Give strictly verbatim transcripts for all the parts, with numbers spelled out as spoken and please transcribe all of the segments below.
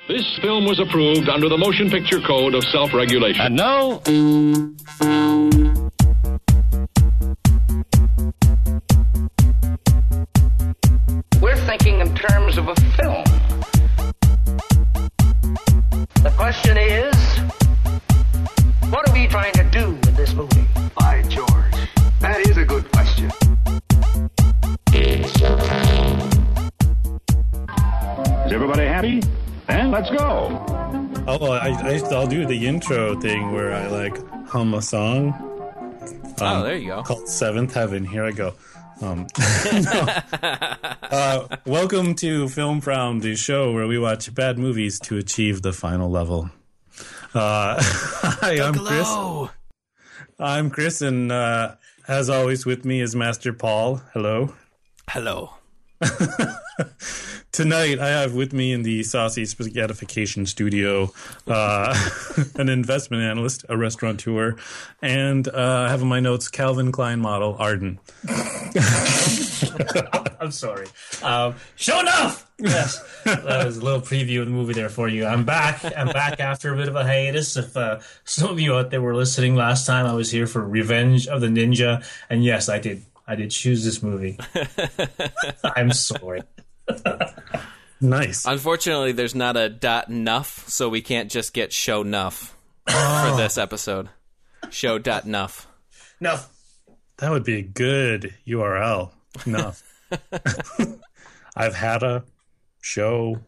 This film was approved under the Motion Picture Code of Self-Regulation. And now... We're thinking in terms of a film. The question is, what are we trying to do with this movie? By George, that is a good question. Is everybody happy? Then let's go. Oh, I, I, I'll do the intro thing where I like hum a song. Um, oh, there you go. Called Seventh Heaven. Here I go. Um, no. uh, welcome to Film From, the show where we watch bad movies to achieve the final level. Uh, hi, I'm Chris. I'm Chris, and uh, as always, with me is Master Paul. Hello. Hello. Tonight, I have with me in the Saucy Spaghettification studio uh, an investment analyst, a restaurateur, and uh, I have in my notes Calvin Klein model, Arden. I'm sorry. Um, show enough! Yes, that was a little preview of the movie there for you. I'm back. I'm back after a bit of a hiatus. If uh, some of you out there were listening last time, I was here for Revenge of the Ninja, and yes, I did. I did choose this movie. I'm sorry. Nice. Unfortunately, there's not a dot nuff, so we can't just get show nuff for this episode. Show dot nuff. No. That would be a good U R L. No. I've had a show.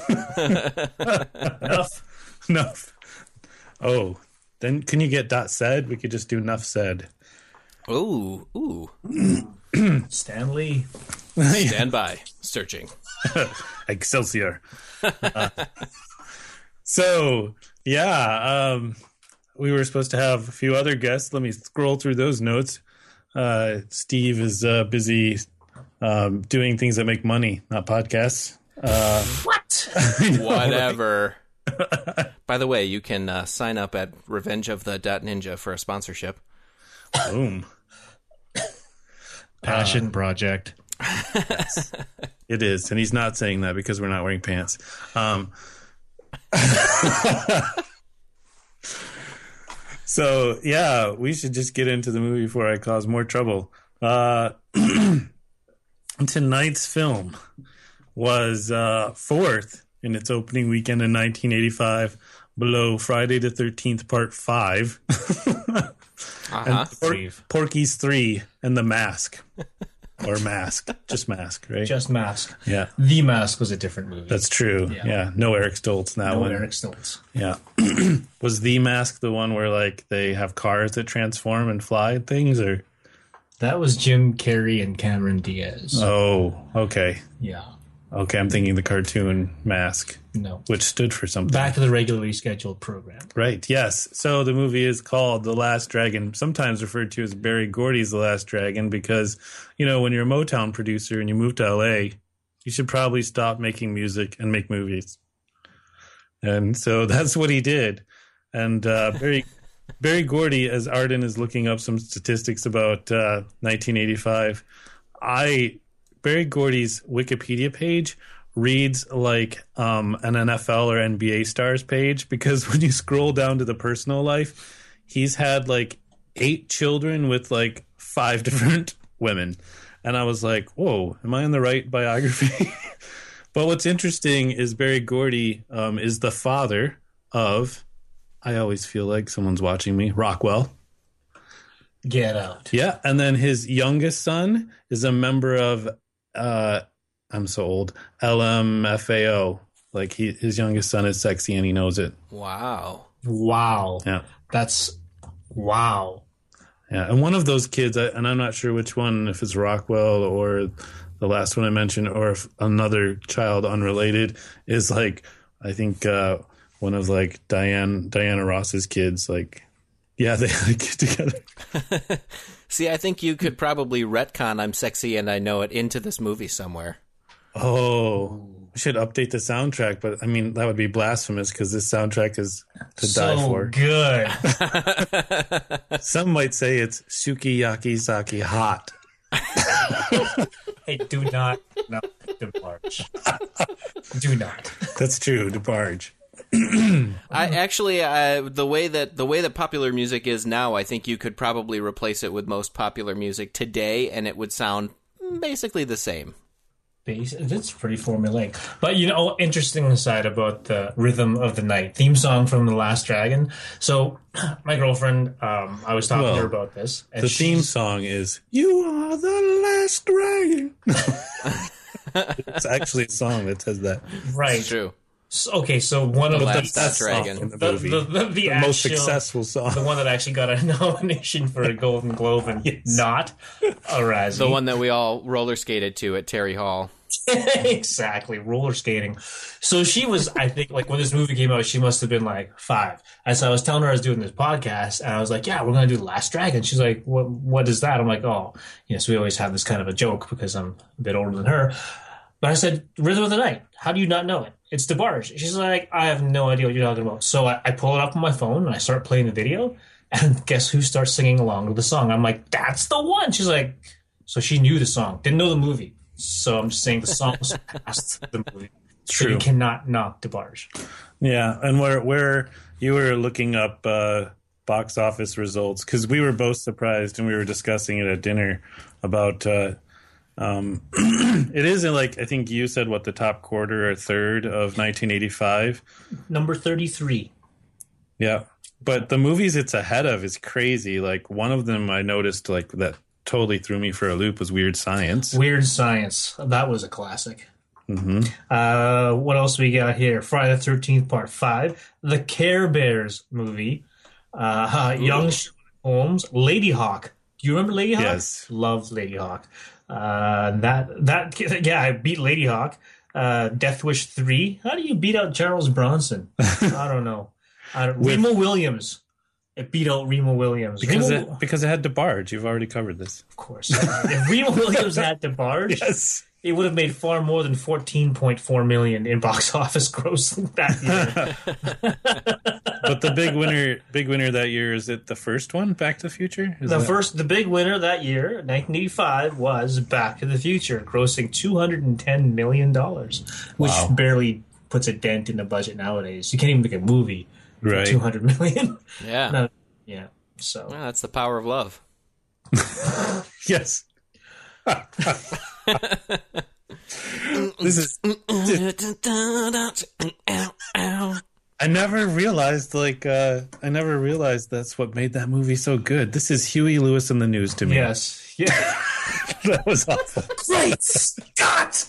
Enough. Enough. Oh, then can you get dot said? We could just do enough said. Ooh, ooh. Stanley. Stand by. Searching. Excelsior. uh, so, yeah, um, we were supposed to have a few other guests. Let me scroll through those notes. Uh, Steve is uh, busy um, doing things that make money, not podcasts. Uh, what? know, Whatever. Right? By the way, you can uh, sign up at Revenge of the Ninja for a sponsorship. Boom. Passion uh, project. Yes, it is, and he's not saying that because we're not wearing pants. Um, so, yeah, we should just get into the movie before I cause more trouble. Uh, tonight's film was uh, fourth in its opening weekend in nineteen eighty-five, below Friday the thirteenth Part five. Uh-huh. And Por- Porky's three and The Mask. Or Mask. Just Mask, right? Just Mask. Yeah. The Mask was a different movie. That's true. Yeah. yeah. No Eric Stoltz in that no one. No Eric Stoltz. Yeah. Was The Mask the one where, like, they have cars that transform and fly and things, or? That was Jim Carrey and Cameron Diaz. Oh, okay. Yeah. Okay, I'm thinking the cartoon Mask. No. Which stood for something. Back to the regularly scheduled program. Right, yes. So the movie is called The Last Dragon, sometimes referred to as Berry Gordy's The Last Dragon, because, you know, when you're a Motown producer and you move to L A, you should probably stop making music and make movies. And so that's what he did. And uh, Berry, Berry Gordy, as Arden is looking up some statistics about uh, nineteen eighty-five, I... Berry Gordy's Wikipedia page reads like um, an N F L or N B A stars page, because when you scroll down to the personal life, he's had like eight children with like five different women. And I was like, whoa, am I in the right biography? But what's interesting is Berry Gordy um, is the father of, I always feel like someone's watching me, Rockwell. Get Out. Yeah, and then his youngest son is a member of Uh, I'm so old. L M F A O. Like he, his youngest son is sexy and he knows it. Wow. Wow. Yeah. That's wow. Yeah. And one of those kids, and I'm not sure which one, if it's Rockwell or the last one I mentioned, or if another child unrelated, is like, I think uh, one of like Diane, Diana Ross's kids. Like, yeah, they like get together. See, I think you could probably retcon I'm Sexy and I Know It into this movie somewhere. Oh, we should update the soundtrack, but I mean, that would be blasphemous because this soundtrack is to so die for. Good. Some might say it's Sukiyaki Saki hot. I do not know. DeBarge. Do not. That's true, DeBarge. I actually, uh, the way that the way that popular music is now, I think you could probably replace it with most popular music today, and it would sound basically the same. It's pretty formulaic. But, you know, interesting aside about the Rhythm of the Night theme song from The Last Dragon. So, my girlfriend, um, I was talking Well, to her about this. And The theme song is "You Are the Last Dragon." It's actually a song that says that. Right. It's true. So, okay, so one of The the, Last That Dragon. song in the the, movie, the, the, the, the actual, most successful song. the one that actually got a nomination for a Golden Globe and Yes. not a Razzie. The one that we all roller skated to at Terry Hall. Exactly, roller skating. So she was, I think, like when this movie came out, she must have been like five. And so I was telling her I was doing this podcast, and I was like, "Yeah, we're gonna do The Last Dragon." She's like, "What? What is that?" I'm like, "Oh, yes, we always have this kind of a joke because I'm a bit older than her." But I said, "Rhythm of the Night. How do you not know it? It's DeBarge." She's like, "I have no idea what you're talking about." So I, I pull it up on my phone and I start playing the video, and guess who starts singing along with the song? I'm like, "That's the one." She's like, so she knew the song, didn't know the movie. So I'm just saying the song was past the movie. So True. you cannot knock DeBarge. Yeah, and where where you were looking up uh, box office results, because we were both surprised and we were discussing it at dinner about. Uh, um, it isn't like I think you said what the top quarter or third of nineteen eighty-five. Number thirty-three. Yeah, but the movies it's ahead of is crazy. Like one of them I noticed like that totally threw me for a loop was Weird Science. Weird Science. That was a classic. Mm-hmm. Uh, what else we got here? Friday the thirteenth Part five. The Care Bears movie. Uh, Young Sherlock Holmes. Lady Hawk. Do you remember Lady Hawk? Yes. Love Lady Hawk. Uh, that, that, yeah, I beat Lady Hawk. Uh, Death Wish three. How do you beat out Charles Bronson? I don't know. I don't, With- Remo Williams. It beat out Remo Williams. Because Remo, it because it had DeBarge. You've already covered this. of course. If Remo Williams had DeBarge, Yes. it would have made far more than fourteen point four million in box office gross that year. But the big winner, big winner that year, is it the first one, Back to the Future? Is The that- first, the big winner that year, nineteen eighty-five, was Back to the Future, grossing two hundred ten million dollars, which Wow. barely puts a dent in the budget nowadays. You can't even make a movie for Right. two hundred million. Yeah. No, yeah. So Well, that's the power of love. Yes. This is. I never realized, like, uh, I never realized that's what made that movie so good. This is Huey Lewis and the News to me. yes, yeah. That was awful. Great Scott!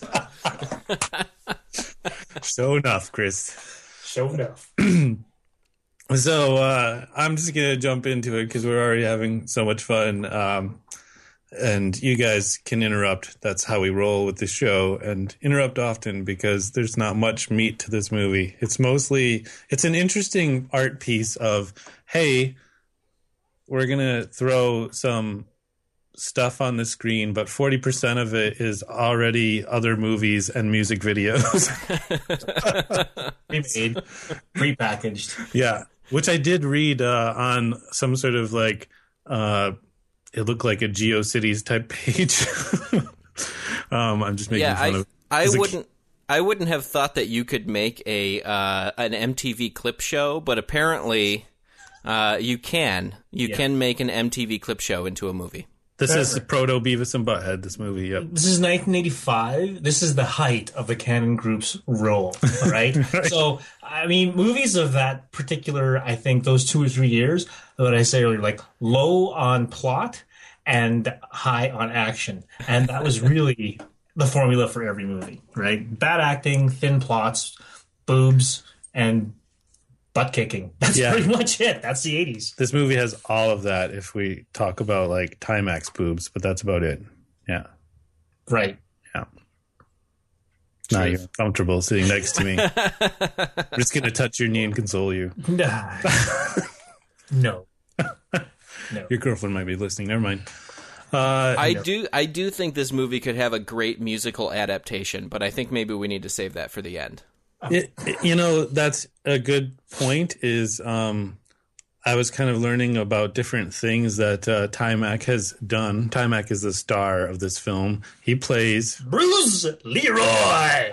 So enough, Chris. Show enough. So uh, I'm just gonna jump into it because we're already having so much fun, um, and you guys can interrupt. That's how we roll with the show, and interrupt often because there's not much meat to this movie. It's mostly it's an interesting art piece of, hey, we're gonna throw some stuff on the screen, but forty percent of it is already other movies and music videos. Remade, prepackaged. Yeah, which I did read uh, on some sort of like, uh, it looked like a GeoCities type page. um, I'm just making Yeah, fun I of. I as a wouldn't I wouldn't have thought that you could make a uh, an M T V clip show, but apparently uh, you can. You Yeah. can make an M T V clip show into a movie. This is proto Beavis and Butthead. This movie, yep. This is nineteen eighty-five. This is the height of the Cannon Group's role, all right? So, I mean, movies of that particular, I think, those two or three years, what I say earlier, like low on plot and high on action. And that was really the formula for every movie, right? Bad acting, thin plots, boobs, and butt kicking. That's Yeah. pretty much it. That's the eighties. This movie has all of that. If we talk about like Timex boobs, but that's about it. Yeah, Right. yeah. Now you're comfortable sitting next to me. I'm just gonna touch your knee and console you. No. Your girlfriend might be listening. Never mind. Uh, I do I do think this movie could have a great musical adaptation, but I think maybe we need to save that for the end. It, it- you know, that's a good point. Is um, I was kind of learning about different things that uh, Timac has done. Timac is the star of this film. He plays Bruce Leroy.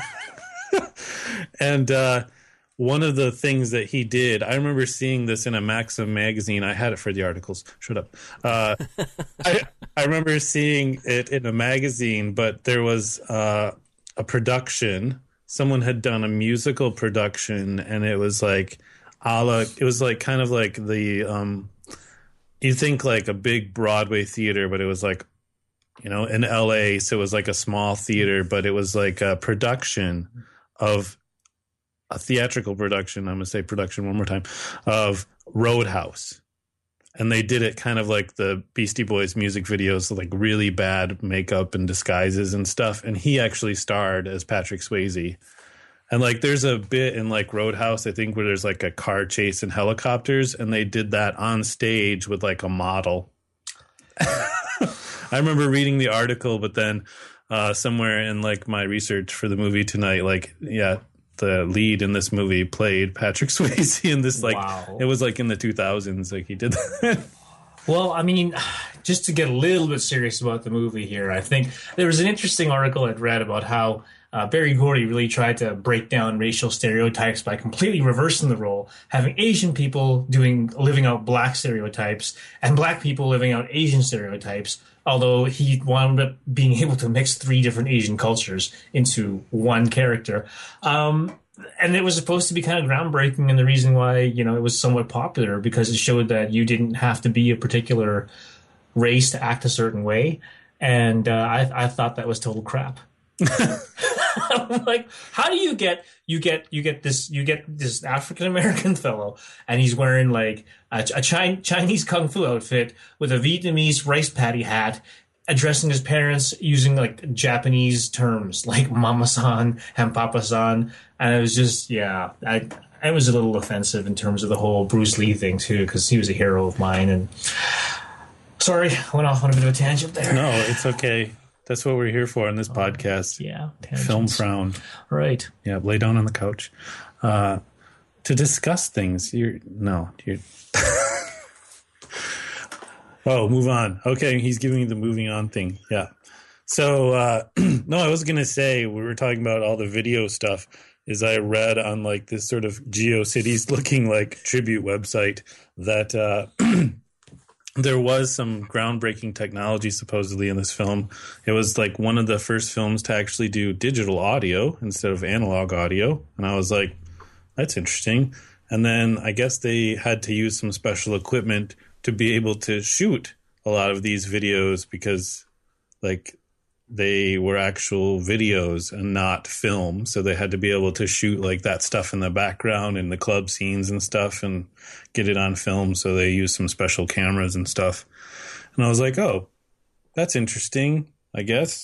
And uh, one of the things that he did, I remember seeing this in a Maxim magazine. I had it for the articles. Shut up. Uh, I, I remember seeing it in a magazine, but there was uh, a production. Someone had done a musical production, and it was like, a la, it was like kind of like the, um, you think like a big Broadway theater, but it was like, you know, in L A, so it was like a small theater, but it was like a production of a theatrical production, I'm going to say production one more time, of Roadhouse. And they did it kind of like the Beastie Boys music videos, like really bad makeup and disguises and stuff. And he actually starred as Patrick Swayze. And like there's a bit in like Roadhouse, I think, where there's like a car chase and helicopters, and they did that on stage with like a model. I remember reading the article, but then uh, somewhere in like my research for the movie tonight, like, yeah, the lead in this movie played Patrick Swayze in this, like, Wow. It was like in the two thousands, like he did that. Well, I mean, just to get a little bit serious about the movie here, I think there was an interesting article I'd read about how uh, Berry Gordy really tried to break down racial stereotypes by completely reversing the role, having Asian people doing living out black stereotypes and black people living out Asian stereotypes, although he wound up being able to mix three different Asian cultures into one character. Um, and it was supposed to be kind of groundbreaking, and the reason why, you know, it was somewhat popular because it showed that you didn't have to be a particular race to act a certain way. And uh, I, I thought that was total crap. I'm like, how do you get you get you get this you get this African American fellow, and he's wearing like a, a Chi- Chinese kung fu outfit with a Vietnamese rice patty hat, addressing his parents using like Japanese terms like mama-san and papa-san, and it was just yeah, I it was a little offensive in terms of the whole Bruce Lee thing too, because he was a hero of mine. And sorry, I went off on a bit of a tangent there. No, it's okay. That's what we're here for on this Oh, podcast. Yeah, Film tangents. Frown. Right. Yeah, lay down on the couch uh, to discuss things. You're no, you're. Oh, move on. Okay, he's giving me the moving on thing. Yeah. So uh, no, I was gonna say we were talking about all the video stuff. Is I read on like this sort of GeoCities looking like tribute website that. Uh, There was some groundbreaking technology supposedly in this film. It was like one of the first films to actually do digital audio instead of analog audio. And I was like, that's interesting. And then I guess they had to use some special equipment to be able to shoot a lot of these videos because like they were actual videos and not film. So they had to be able to shoot like that stuff in the background and the club scenes and stuff and get it on film. So they used some special cameras and stuff. And I was like, oh, that's interesting, I guess.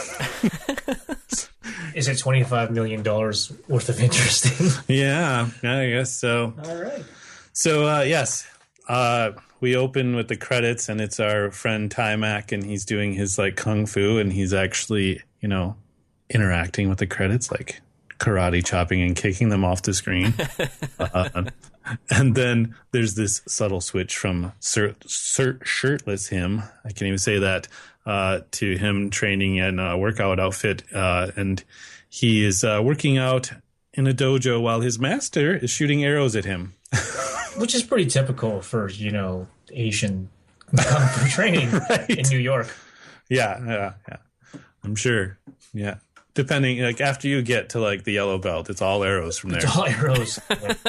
Is it twenty-five million dollars worth of interesting? Yeah, I guess so. All right. So, uh, yes, uh, we open with the credits, and it's our friend Timac, and he's doing his, like, kung fu, and he's actually, you know, interacting with the credits, like karate chopping and kicking them off the screen. uh, and then there's this subtle switch from sir, sir, shirtless him, I can't even say that, uh, to him training in a workout outfit, uh, and he is uh, working out in a dojo while his master is shooting arrows at him. Which is pretty typical for, you know, Asian kung fu training Right. in New York. Yeah, yeah, yeah. I'm sure. Yeah. Depending, like, after you get to, like, the yellow belt, it's all arrows from there. It's all arrows.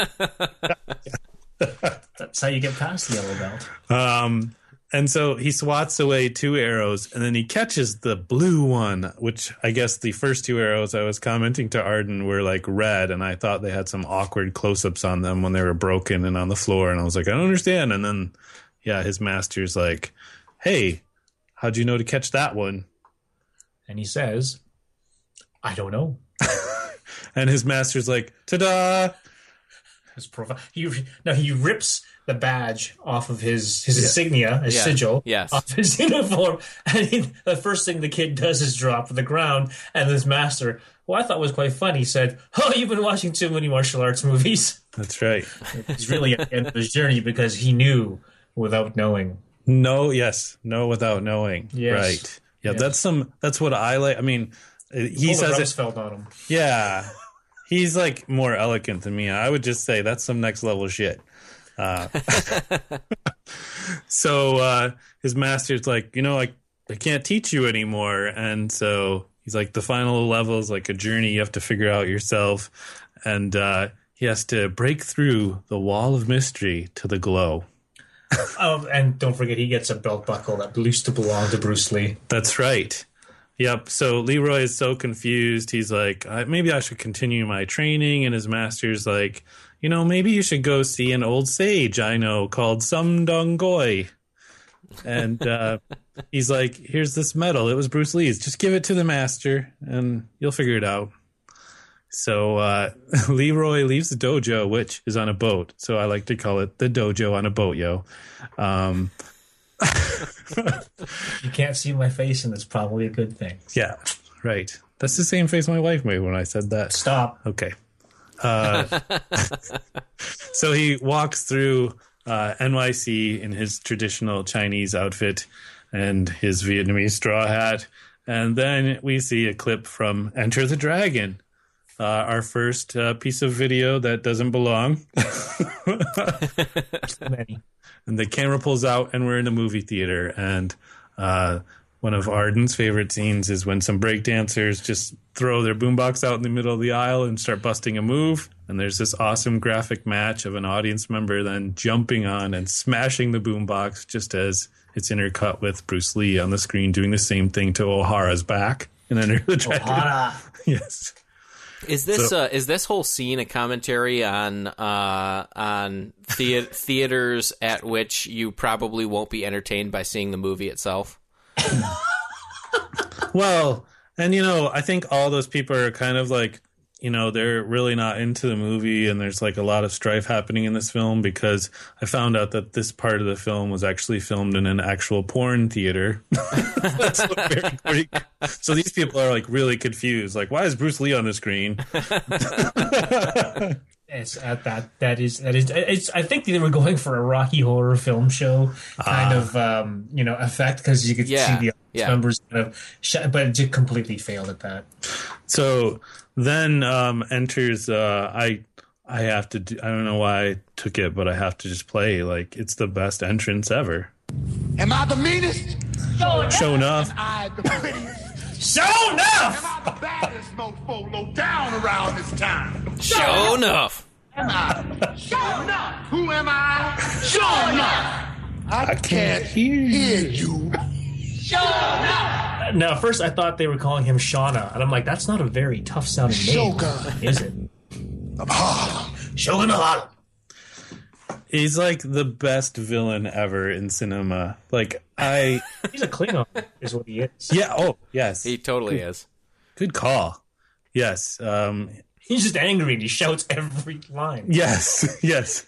That's how you get past the yellow belt. Um, and so he swats away two arrows, and then he catches the blue one, which I guess the first two arrows I was commenting to Arden were, like, red, and I thought they had some awkward close-ups on them when they were broken and on the floor, and I was like, I don't understand. And then, yeah, his master's like, hey, how'd you know to catch that one? And he says, I don't know. And his master's like, ta-da! his profile. He no, he rips the badge off of his his insignia, his Yeah. sigil, Yes. off his uniform, and he, the first thing the kid does is drop to the ground. And his master, who I thought was quite funny, said, "Oh, you've been watching too many martial arts movies." That's right. He's really at the end of his journey because he knew without knowing. No, yes, no, without knowing. Yes. Right. Yeah, Yes. that's some. That's what I like. I mean, he Pull the says it. Rumsfeld on him. Yeah, he's like more eloquent than me. I would just say that's some next level shit. Uh, so uh, his master's like, you know, I I can't teach you anymore, and so he's like, the final level is like a journey you have to figure out yourself, and uh, he has to break through the wall of mystery to the glow. Oh, and don't forget, he gets a belt buckle that used to belong to Bruce Lee. That's right. Yep. So Leroy is so confused. He's like, I, maybe I should continue my training. And his master's like, you know, maybe you should go see an old sage I know called Sum Dong Goy. And uh, he's like, here's this medal. It was Bruce Lee's. Just give it to the master and you'll figure it out. So uh, Leroy leaves the dojo, which is on a boat. So I like to call it the dojo on a boat, yo. Um, You can't see my face, and it's probably a good thing. yeah, right. That's the same face my wife made when I said that. Stop. Okay. Uh, so he walks through uh, N Y C in his traditional Chinese outfit and his Vietnamese straw hat. And then we see a clip from Enter the Dragon. Uh, our first uh, piece of video that doesn't belong. Many. And the camera pulls out, and we're in a movie theater. And uh, one of Arden's favorite scenes is when some breakdancers just throw their boombox out in the middle of the aisle and start busting a move. And there's this awesome graphic match of an audience member then jumping on and smashing the boombox just as it's intercut with Bruce Lee on the screen doing the same thing to O'Hara's back. And then the Dragon. Ohara. Yes. Is this So- uh, is this whole scene a commentary on uh, on thea- theaters at which you probably won't be entertained by seeing the movie itself? Well, and you know, I think all those people are kind of like, you know, they're really not into the movie, and there's like a lot of strife happening in this film because I found out that this part of the film was actually filmed in an actual porn theater. That's what very, very, so these people are like really confused. Like, why is Bruce Lee on the screen? It's at that. That is. That is. It's. I think they were going for a Rocky Horror Film Show kind of, um, you know, effect because you could Yeah, see the yeah. members kind of, sh- but it just completely failed at that. So then um, enters. Uh, I I have to. Do, I don't know why I took it, but I have to just play. Like, it's the best entrance ever. Am I the meanest? Show enough. I the prettiest? So enough. Am I the baddest mofo low down around this town? Sure enough. Am I? Sure enough. Who am I? Sure enough. I, can't hear you. Sure enough. Now, at first I thought they were calling him Shauna, and I'm like, that's not a very tough sounding name, Shogun. is it? Of Harlem. Shogun of Harlem. He's like the best villain ever in cinema. Like, I. He's a Klingon, is what he is. Yeah. Oh, yes. He totally is. Good call. Yes. Um, He's just angry and he shouts every line. yes. Yes.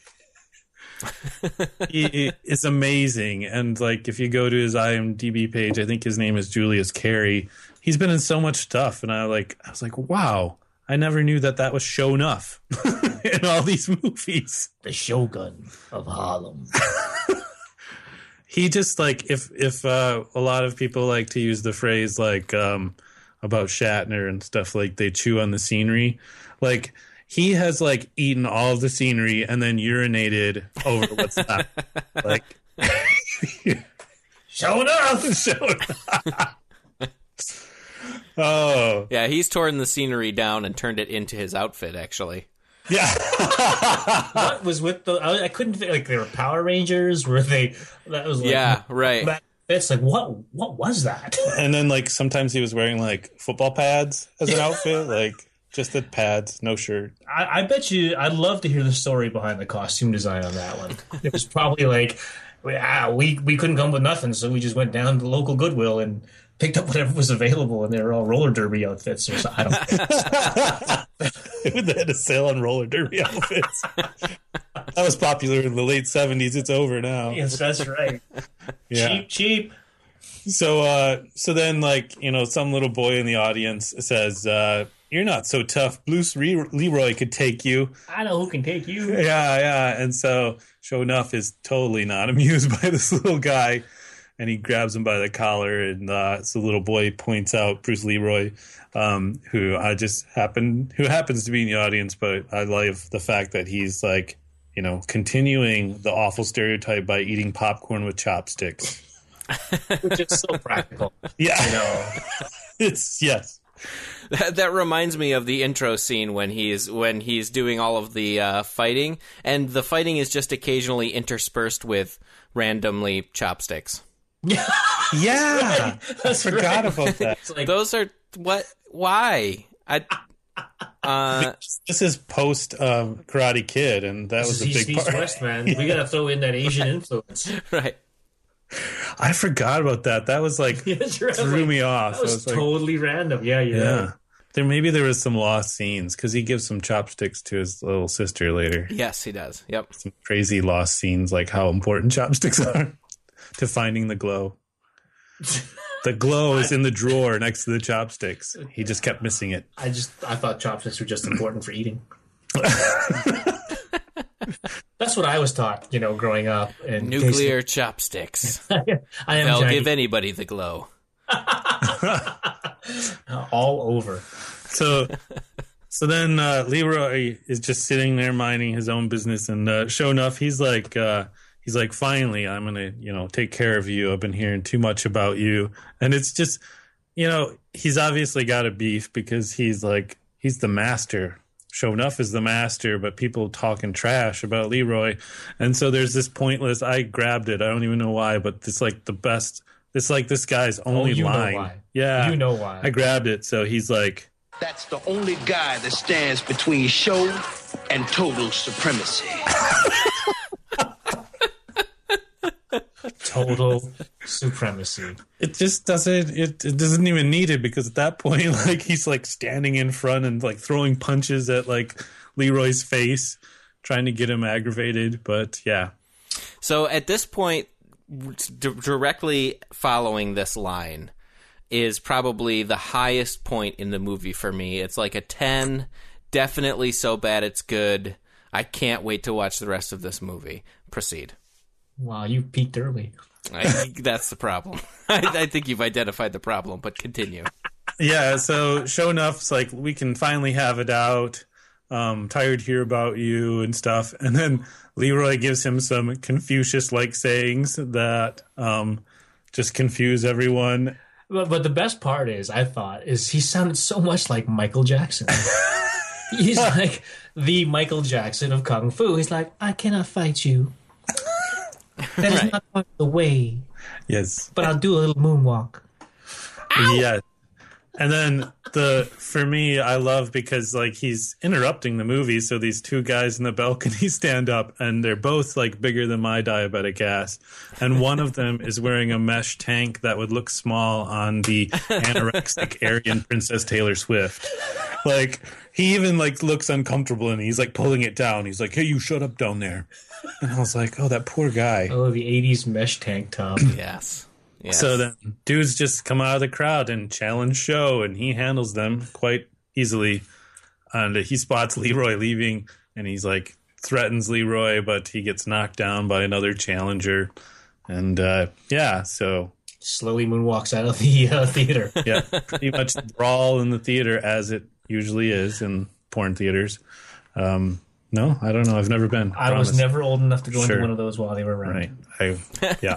He is amazing. And like, if you go to his I M D B page, I think his name is Julius Carey. He's been in so much stuff, and I like, I was like, wow, I never knew that that was shown enough in all these movies. The Shogun of Harlem. He just like, if if uh, a lot of people like to use the phrase like um, about Shatner and stuff, like they chew on the scenery, like. He has like eaten all of the scenery and then urinated over what's left. Like, Show enough. so, oh Yeah, he's torn the scenery down and turned it into his outfit, actually. yeah, What was with the? I, I couldn't think. Like, they were Power Rangers. Were they? That was like, Yeah, right. That, it's like what? What was that? and then like sometimes he was wearing like football pads as an outfit, like just the pads, no shirt. I, I bet you. I'd love to hear the story behind the costume design on that one. It was probably like, we, ah, we we couldn't come with nothing, so we just went down to the local Goodwill and picked up whatever was available, and they were all roller derby outfits. Or so, I don't know. They had a sale on roller derby outfits. That was popular in the late seventies. It's over now. Yes, that's right. Yeah. Cheap, cheap. So, uh, so then, like, you know, some little boy in the audience says, uh, "You're not so tough. Bruce Re- Leroy could take you." I know who can take you. Yeah, yeah. And so, sure enough, is totally not amused by this little guy, and he grabs him by the collar, and uh, so the little boy points out Bruce Leroy, um, who I just happen who happens to be in the audience, but I love the fact that he's like, you know, continuing the awful stereotype by eating popcorn with chopsticks. Which is so practical. Yeah. You know. It's, yes. That, that reminds me of the intro scene when he's when he's doing all of the uh, fighting, and the fighting is just occasionally interspersed with randomly chopsticks. Yeah. Right. I forgot right. about that. It's like, Those are what? Why? I. Uh, This is post um, Karate Kid, and that was a East, big East part. West, man. We gotta throw in that Asian influence. right. I forgot about that. That was like Yes, right. threw Like, me off. That I was, was like, totally random. Yeah, yeah. yeah. There maybe there was some lost scenes because he gives some chopsticks to his little sister later. Yes, he does. Yep. Some crazy lost scenes, like how important chopsticks are to finding the glow. The glow is in the drawer next to the chopsticks. He just kept missing it. I just I thought chopsticks were just important for eating. That's what I was taught, you know, growing up. And Nuclear chopsticks. I am They'll Chinese. give anybody the glow. all over. So, so then uh, Leroy is just sitting there minding his own business, and uh, sure enough, he's like, uh, he's like, finally, I'm gonna, you know, take care of you. I've been hearing too much about you, and it's just, you know, he's obviously got a beef because he's like, he's the master. Sure enough is the master, but people talking trash about Leroy, and so there's this pointless. I grabbed it. I don't even know why, but it's like the best. It's like this guy's only oh, you line. Know why. Yeah, you know why. I grabbed it. So he's like, That's the only guy that stands between show and total supremacy. Total supremacy. it just doesn't. It, it doesn't even need it because at that point, like he's like standing in front and like throwing punches at like Leroy's face, trying to get him aggravated. But yeah, So at this point, d- directly following this line is probably the highest point in the movie for me. It's like a ten, definitely so bad it's good. I can't wait to watch the rest of this movie. Proceed. Wow, you peaked early. I think that's the problem. I, I think you've identified the problem, but continue. yeah. So sure enough, it's like we can finally have it out. Um, tired to hear about you and stuff, and then Leroy gives him some Confucius-like sayings that um, just confuse everyone. But, but the best part is, I thought, is he sounded so much like Michael Jackson. He's like the Michael Jackson of Kung Fu. He's like, I cannot fight you. That is Right. not part of the way. Yes. But I'll do a little moonwalk. Yeah. And then the for me, I love because like he's interrupting the movie, so these two guys in the balcony stand up, and they're both like bigger than my diabetic ass, and one of them is wearing a mesh tank that would look small on the anorexic Aryan Princess Taylor Swift. Like he even like looks uncomfortable, and he's like pulling it down. He's like, "Hey, you shut up down there." And I was like, "Oh, that poor guy." Oh, the eighties mesh tank top. Yes. Yes. So then dudes just come out of the crowd and challenge Show, and he handles them quite easily. And he spots Leroy leaving, and he's like threatens Leroy, but he gets knocked down by another challenger. And uh, yeah, so Slowly moonwalks out of the uh, theater. yeah, pretty much brawl in the theater as it usually is in porn theaters. Um, no, I don't know. I've never been. I was promise. never old enough to go Sure. into one of those while they were around. Right. I, yeah.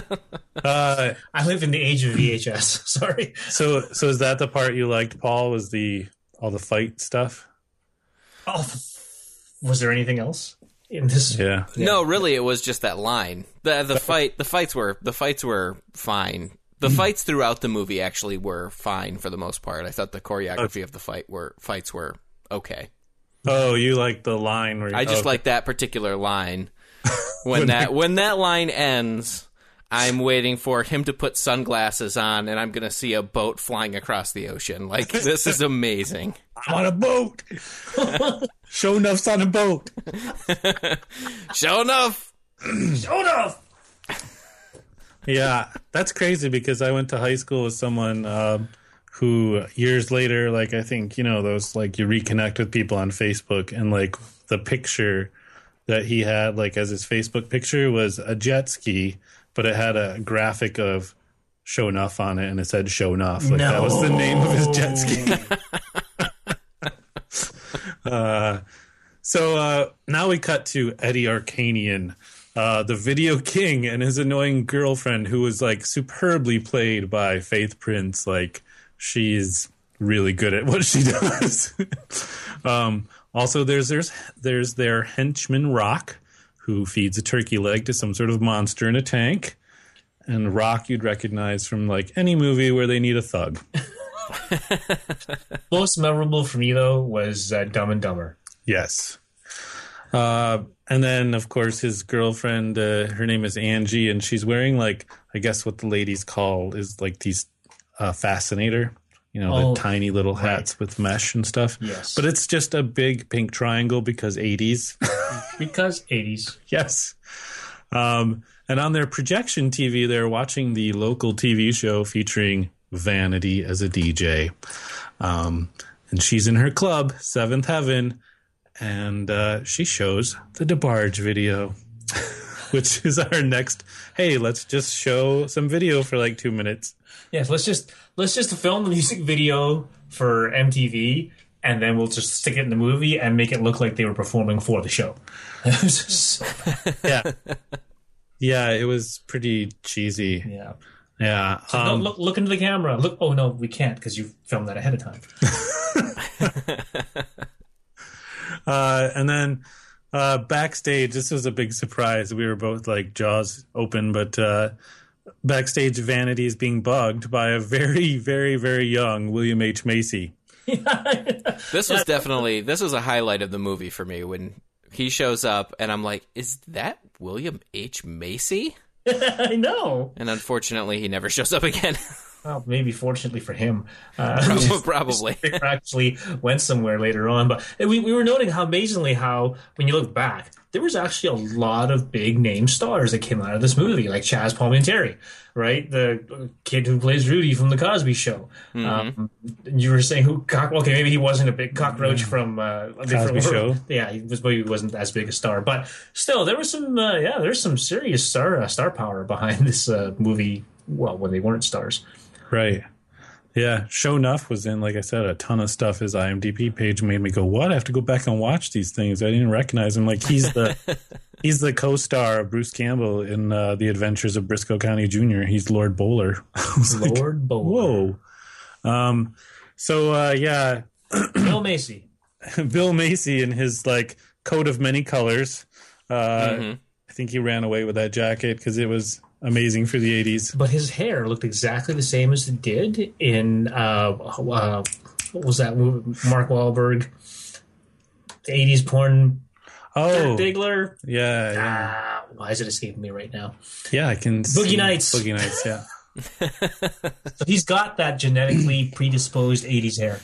uh, I live in the age of V H S. Sorry. so, so is that the part you liked, Paul? Was the all the fight stuff? Oh, was there anything else in this? Yeah. No, really, it was just that line. the The fight, the fights were the fights were fine. The fights throughout the movie actually were fine for the most part. I thought the choreography of the fight were fights were okay. Oh, you like the line where I just oh, like that particular line. When that when that line ends, I'm waiting for him to put sunglasses on, and I'm going to see a boat flying across the ocean. Like, this is amazing. I'm on a boat. Show enough's on a boat. Show enough. Show enough. Yeah, that's crazy because I went to high school with someone um, who years later, like, I think, you know, those, like, you reconnect with people on Facebook, and, like, the picture that he had, like, as his Facebook picture was a jet ski, but it had a graphic of Show Enough on it, and it said Show Enough. Like, no. That was the name of his jet ski. uh, so uh, now we cut to Eddie Arkanian, uh, the video king, and his annoying girlfriend, who was, like, superbly played by Faith Prince. Like, she's really good at what she does. um, also, there's, there's, there's their henchman, Rock, who feeds a turkey leg to some sort of monster in a tank. And Rock you'd recognize from, like, any movie where they need a thug. Most memorable for me, though, was uh, Dumb and Dumber. Yes. Uh, and then, of course, his girlfriend, uh, her name is Angie, and she's wearing, like, I guess what the ladies call is, like, these uh, fascinator, you know, Oh, the tiny little hats right. with mesh and stuff. Yes. But it's just a big pink triangle because eighties. Because eighties. Yes. Um, and on their projection T V, they're watching the local T V show featuring Vanity as a D J. Um, and she's in her club, Seventh Heaven, and uh, she shows the DeBarge video, which is our next, hey, let's just show some video for like two minutes. Yes, let's just let's just film the music video for M T V, and then we'll just stick it in the movie and make it look like they were performing for the show. Yeah. Yeah, it was pretty cheesy. Yeah. Yeah. So no, Um, look, look into the camera. Look. Oh no, we can't because you filmed that ahead of time. uh, and then uh, backstage, this was a big surprise. We were both like jaws open, but uh, backstage, Vanity is being bugged by a very, very, very young William H. Macy. This was definitely, this was a highlight of the movie for me when he shows up and I'm like, is that William H. Macy? I know. And unfortunately, he never shows up again. Well, maybe fortunately for him. Uh, Probably. He actually went somewhere later on. But we, we were noting how amazingly how, when you look back, there was actually a lot of big name stars that came out of this movie, like Chaz Palminteri, right? The kid who plays Rudy from The Cosby Show. Mm-hmm. Um, you were saying who, cock, okay, maybe he wasn't a big cockroach from uh, a different Cosby world. Show. Yeah, he was, maybe he wasn't as big a star. But still, there was some, uh, yeah, there's some serious star, uh, star power behind this uh, movie, well, when they weren't stars. Right. Yeah. Show Enough was in, like I said, a ton of stuff. His IMDb page made me go, what? I have to go back and watch these things. I didn't recognize him. Like, he's the he's the co-star of Bruce Campbell in uh, The Adventures of Briscoe County Junior He's Lord Bowler. I was like, Lord Bowler. whoa. Um, so, uh, yeah. Bill Macy. Bill Macy in his, like, coat of many colors. Uh, Mm-hmm. I think he ran away with that jacket because it was amazing for the eighties. But his hair looked exactly the same as it did in, uh, uh, what was that movie? Mark Wahlberg, the eighties porn. Oh, Diggler. yeah, yeah. Ah, why is it escaping me right now? Yeah, I can Boogie see Nights. Boogie Nights, yeah. So he's got that genetically predisposed eighties hair.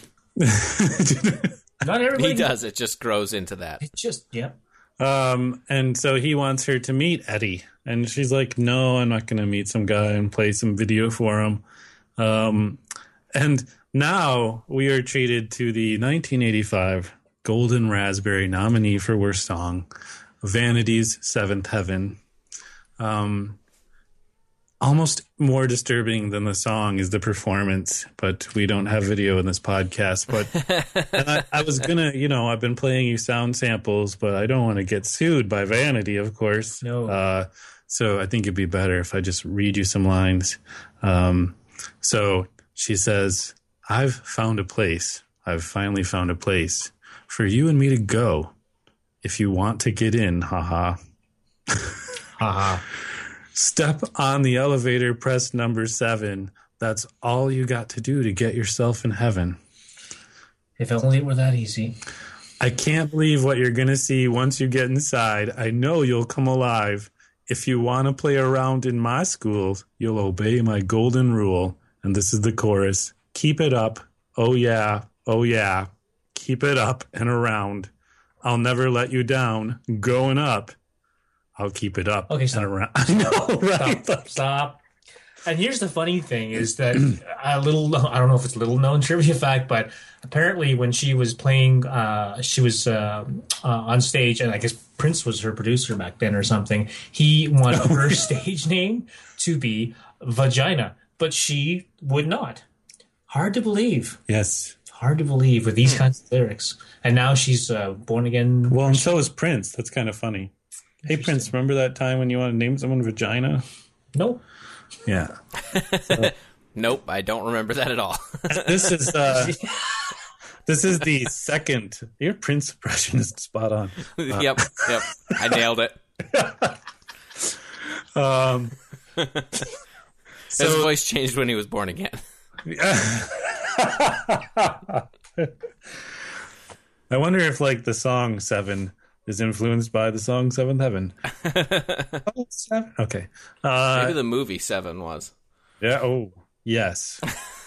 Not everybody He does. It just grows into that. It just, yeah. Um, and so he wants her to meet Eddie. And she's like, no, I'm not going to meet some guy and play some video for him. Um, and now we are treated to the nineteen eighty-five Golden Raspberry nominee for Worst Song, Vanity's Seventh Heaven. Um, almost more disturbing than the song is the performance, but we don't have video in this podcast. But and I, I was going to, you know, I've been playing you sound samples, but I don't want to get sued by Vanity, of course. No. Uh, so I think it'd be better if I just read you some lines. Um, so she says, I've found a place. I've finally found a place for you and me to go. If you want to get in, haha. Haha. Step on the elevator, press number seven. That's all you got to do to get yourself in heaven. If only it were that easy. I can't believe what you're going to see once you get inside. I know you'll come alive. if you want to play around in my school, you'll obey my golden rule. And this is the chorus. Keep it up. Oh, yeah. Oh, yeah. Keep it up and around. I'll never let you down. Going up. I'll keep it up Okay, stop. and around. I know, right? Stop. Stop. And here's the funny thing is that a little, I don't know if it's a little known trivia fact, but apparently when she was playing, uh, she was uh, uh, on stage, and I guess Prince was her producer back then or something. He wanted her stage name to be Vagina, but she would not. Hard to believe. Yes. Hard to believe with these kinds of lyrics. And now she's uh, born again. Well, and so is Prince. That's kind of funny. Hey, Prince, remember that time when you wanted to name someone Vagina? Nope. Yeah. Nope, I don't remember that at all. This is uh, this is the second. Your Prince impression is spot on. Uh, yep, yep, I nailed it. Um, His so, voice changed when he was born again. I wonder if, like, the song Seven is influenced by the song Seventh Heaven. Oh, seven. Okay. Uh, Maybe the movie Seven was. Yeah. Oh, yes.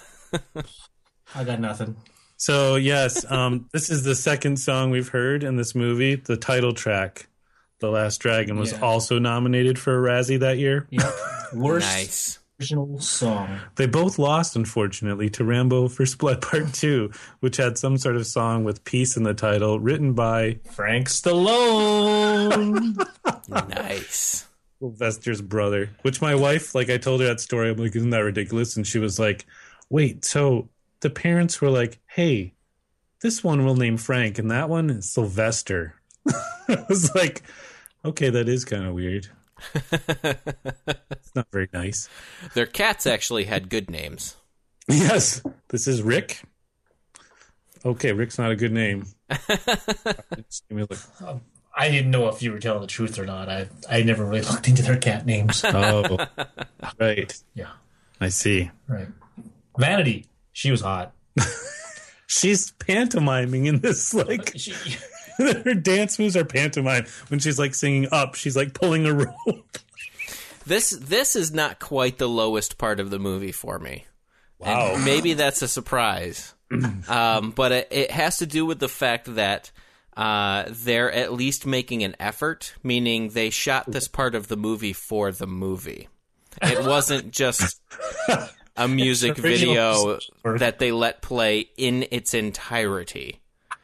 I got nothing. So, yes, um, this is the second song we've heard in this movie. The title track, The Last Dragon, was Yeah. also nominated for a Razzie that year. Yep. Worst Nice. original song. They both lost, unfortunately, to Rambo First Blood Part two, which had some sort of song with peace in the title, written by Frank Stallone. Nice. Sylvester's brother, which my wife, like, I told her that story. I'm like, isn't that ridiculous? And she was like, wait, so the parents were like, hey, this one we'll name Frank, and that one is Sylvester. I was like, okay, that is kind of weird. It's not very nice. Their cats actually had good names. Yes, this is Rick. Okay, Rick's not a good name. Just give me a look. I didn't know if you were telling the truth or not. I I never really looked into their cat names. Oh, right. Yeah, I see. right. Vanity. She was hot. She's pantomiming in this, like, She, her dance moves are pantomime. When she's, like, singing Up, she's, like, pulling a rope. This this is not quite the lowest part of the movie for me. Wow. And maybe that's a surprise. um, but it, it has to do with the fact that uh, they're at least making an effort, meaning they shot this part of the movie for the movie. It wasn't just a music video that they let play in its entirety.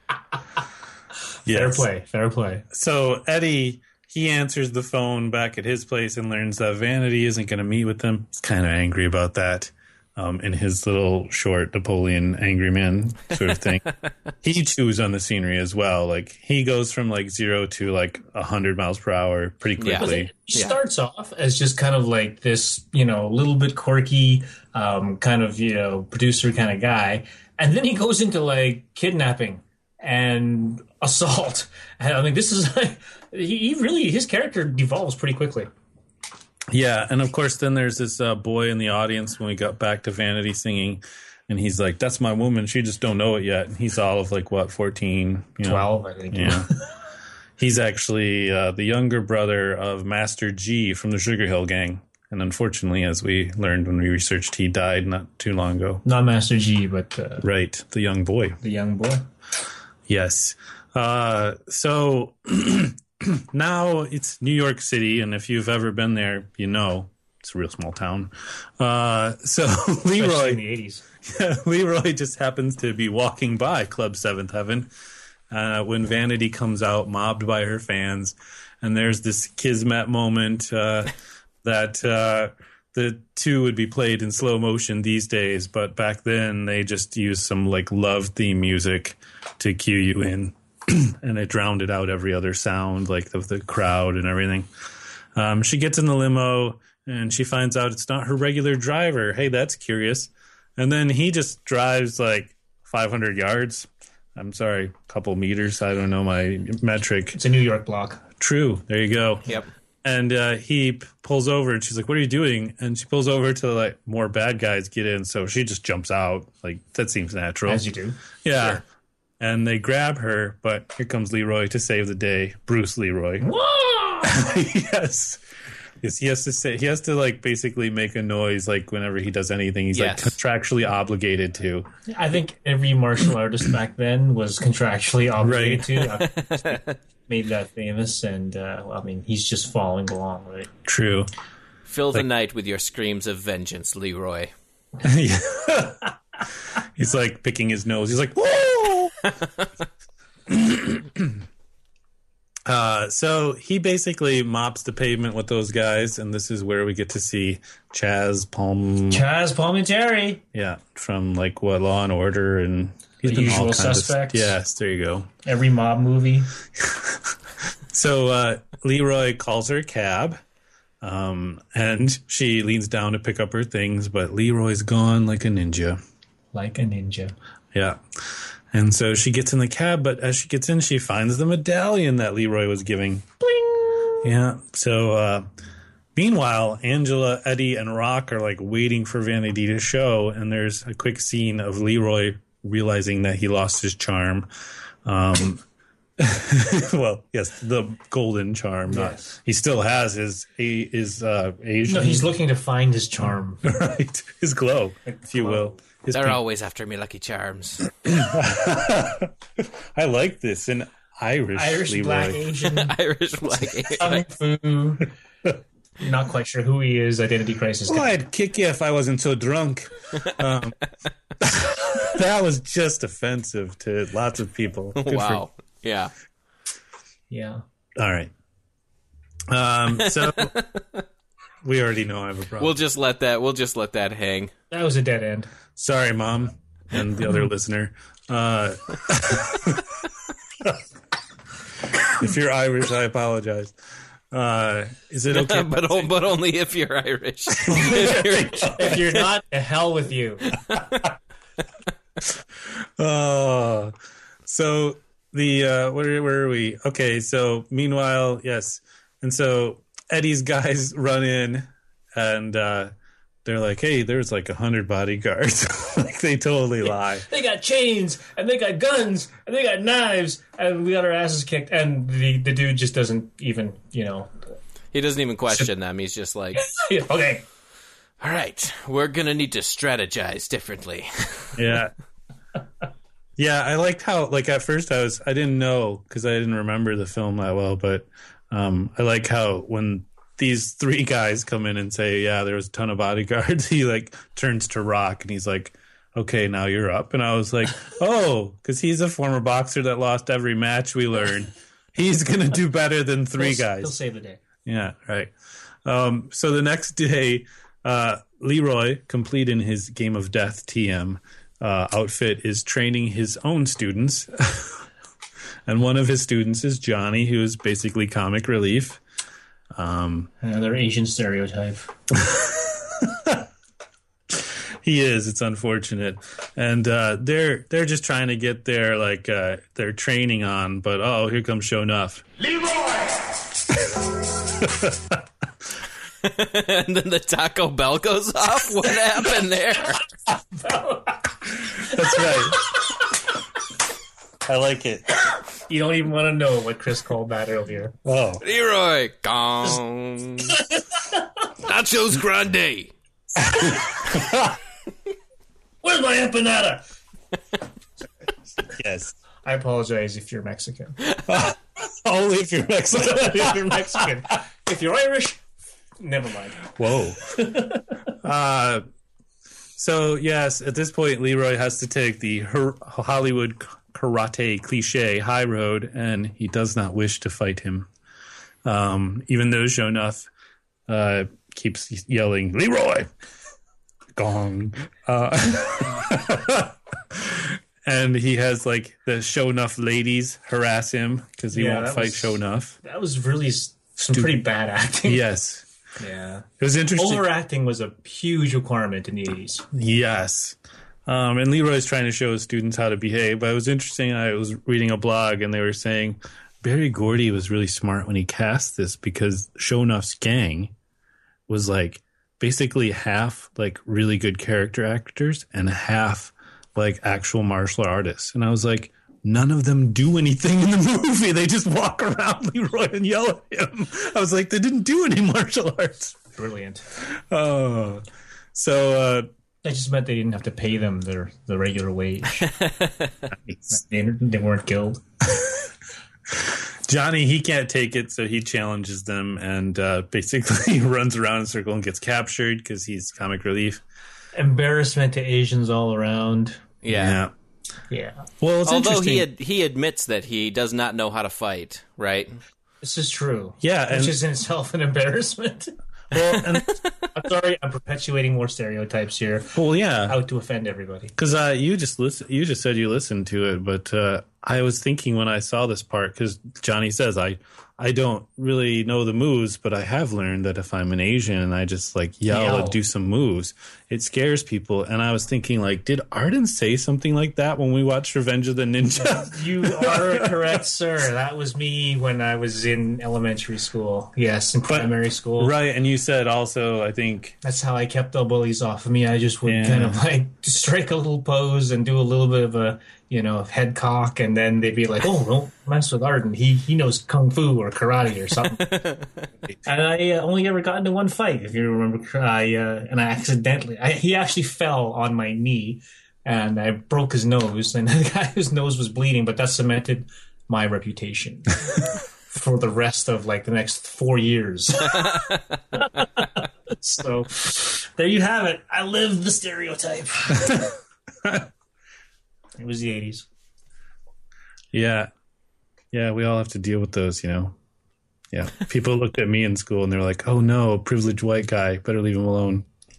Yes. Fair play. Fair play. So Eddie, he answers the phone back at his place and learns that Vanity isn't going to meet with him. He's kind of angry about that. Um, in his little short Napoleon angry man sort of thing. He chews on the scenery as well. Like, he goes from like zero to like a hundred miles per hour pretty Yeah. quickly. He Yeah. starts off as just kind of like this, you know, little bit quirky, um, kind of, you know, producer kind of guy. And then he goes into like kidnapping and assault. And I mean, this is like, he, he really, his character devolves pretty quickly. Yeah, and of course, then there's this uh, boy in the audience when we got back to Vanity singing, and he's like, "That's my woman. She just don't know it yet." And he's all of like what, fourteen, you know? twelve, I think. Yeah. He's actually uh, the younger brother of Master G from the Sugar Hill Gang, and unfortunately, as we learned when we researched, he died not too long ago. Not Master G, but uh, Right, the young boy. the young boy. Yes. Uh, so. Now it's New York City, and if you've ever been there, you know it's a real small town. Uh, so Especially in Leroy, the eighties. Leroy just happens to be walking by Club Seventh Heaven uh, when Vanity comes out, mobbed by her fans, and there's this kismet moment uh, that uh, the two would be played in slow motion these days, but back then they just used some like love theme music to cue you in. And it drowned it out every other sound, like of the crowd and everything. Um, she gets in the limo and she finds out it's not her regular driver. Hey, that's curious. And then he just drives like five hundred yards. I'm sorry, a couple meters. I don't know my metric. It's a New York block. True. There you go. Yep. And uh, he p- pulls over and she's like, "What are you doing?" And she pulls over to like more bad guys get in. So she just jumps out. Like, that seems natural. As you do. Yeah. Sure. And they grab her, but here comes Leroy to save the day. Bruce Leroy. Whoa! Yes. Yes, he has to say he has to like basically make a noise like whenever he does anything. He's Yes. like contractually obligated to. I think every martial artist back then was contractually obligated Right. to. Uh, made that famous, and uh, well, I mean, he's just following along, right? True. Fill the Like- night with your screams of vengeance, Leroy. Yeah. He's like picking his nose. He's like, whoa! uh, so he basically mops the pavement with those guys, and this is where we get to see Chaz Palm. Chaz Palminteri. Yeah, from like what Law and Order, and he's The been all Usual kinds of- Suspects. yes, there you go. Every mob movie. So uh, Leroy calls her a cab, um, and she leans down to pick up her things, but Leroy's gone like a ninja. Like a ninja. Yeah. And so she gets in the cab, but as she gets in, she finds the medallion that Leroy was giving. Bling! Yeah. So, uh, meanwhile, Angela, Eddie, and Rock are like waiting for Vanity to show, and there's a quick scene of Leroy realizing that he lost his charm. Um, well, yes, the golden charm. Not, Yes. He still has his his uh, Asian. No, he's looking to find his charm. right, his glow, if you will. His They're pink- always after me, Lucky Charms. I like this in Irish. Irish, Leroy. black, Asian, Irish flag. kung fu. Not quite sure who he is. Identity crisis. Well, I'd kick you if I wasn't so drunk. Um, that was just offensive to lots of people. Good for- Wow. Yeah. Yeah. All right. Um, so we already know I have a problem. We'll just let that. We'll just let that hang. That was a dead end. Sorry, Mom, and the other listener. Uh, if you're Irish, I apologize. Uh, is it okay? but o- but only if you're Irish. If you're- If you're not, the hell with you. Oh, so the uh, where where are we? Okay, so meanwhile, yes, and so Eddie's guys run in, and uh, they're like, "Hey, there's like a hundred bodyguards." Like they totally lie. They got chains, and they got guns, and they got knives, and we got our asses kicked. And the, the dude just doesn't even, you know. he doesn't even question them. He's just like, Okay. all right, we're going to need to strategize differently. Yeah, yeah. I liked how like at first I was I didn't know because I didn't remember the film that well, but um, I like how when these three guys come in and say, "Yeah, there was a ton of bodyguards," he like turns to Rock and he's like, "Okay, now you're up." And I was like, "Oh," because he's a former boxer that lost every match. We learned he's gonna do better than three He'll, guys. He'll save the day. Yeah, right. Um, so the next day, uh, Leroy, complete in his Game of Death T M uh, outfit, is training his own students. And one of his students is Johnny, who is basically comic relief. Um, Another Asian stereotype. he is. It's unfortunate. And uh, they're they're just trying to get their like uh, their training on. But oh, here comes Show Enough. And then the Taco Bell goes off. What happened there? That's right. I like it. You don't even want to know what Chris called that earlier. Oh. Leroy, gong. Nachos Grande. Where's my empanada? Yes. I apologize if you're Mexican. Only if you're Mexican. If you're Mexican. If you're Irish, never mind. Whoa. uh, so, yes, at this point, Leroy has to take the her- Hollywood karate cliche high road, and he does not wish to fight him. Um, even though Show Enough uh, keeps yelling, Leroy! Gong. Uh, and he has, like, the Show Enough ladies harass him because he Yeah, won't that fight was- Show Enough. That was really s- some pretty bad acting. Yes. Yeah. It was interesting. Overacting was a huge requirement in the eighties. Yes. Um, and Leroy's trying to show his students how to behave. But it was interesting. I was reading a blog and they were saying Barry Gordy was really smart when he cast this because Show Enough's gang was like basically half like really good character actors and half like actual martial artists. And I was like, none of them do anything in the movie. They just walk around Leroy and yell at him. I was like, they didn't do any martial arts. Brilliant. Oh, so uh, that just meant they didn't have to pay them their the regular wage. they, they weren't killed. Johnny, he can't take it, so he challenges them and uh, basically runs around in a circle and gets captured because he's comic relief. Embarrassment to Asians all around. Yeah. Yeah. yeah. Well, it's Although interesting. he ad- he admits that he does not know how to fight, right? This is true. Yeah. Which and- is in itself an embarrassment. Well, and, I'm sorry, I'm perpetuating more stereotypes here. well, yeah. Out to offend everybody. Because uh, you just listen, you just said you listened to it, but uh, I was thinking when I saw this part, because Johnny says I I don't really know the moves, but I have learned that if I'm an Asian and I just like yell Yell. and do some moves, it scares people. And I was thinking, like, did Arden say something like that when we watched Revenge of the Ninja? You are correct, sir. That was me when I was in elementary school. Yes, in primary school. Right, and you said also, I think, That's how I kept the bullies off of me. I just would Yeah. kind of like strike a little pose and do a little bit of a, you know, head cock, and then they'd be like, "Oh, don't mess with Arden. He he knows kung fu or karate or something." And I uh, only ever got into one fight, if you remember. I uh, and I accidentally, I, he actually fell on my knee, and I broke his nose, and the guy whose nose was bleeding, but that cemented my reputation for the rest of like the next four years. So there you have it. I lived the stereotype. It was the eighties. yeah, yeah, we all have to deal with those, you know. Yeah, people looked at me in school and they're like, "Oh no, privileged white guy, better leave him alone."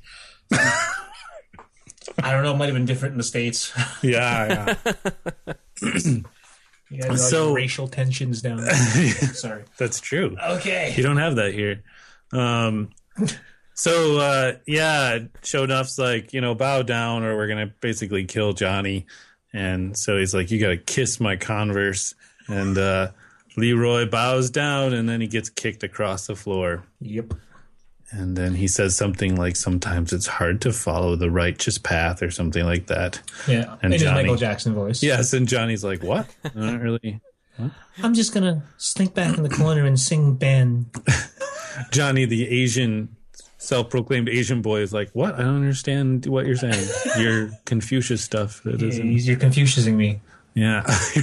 I don't know. It might have been different in the States. Yeah, yeah. You guys got So- your racial tensions down there. Sorry. That's true. Okay. You don't have that here. Um, so, uh, yeah, Shonuff's like, you know, bow down or we're going to basically kill Johnny. And so he's like, you got to kiss my Converse. And uh, Leroy bows down and then he gets kicked across the floor. Yep. And then he says something like, sometimes it's hard to follow the righteous path or something like that. Yeah. And in his Johnny- Michael Jackson voice. Yes, and Johnny's like, what? I don't really... I'm just going to slink back in the corner and sing Ben. Johnny, the Asian, self-proclaimed Asian boy, is like, what? I don't understand what you're saying. Your Confucius stuff. That Yeah, isn't... you're Confuciusing me. Yeah.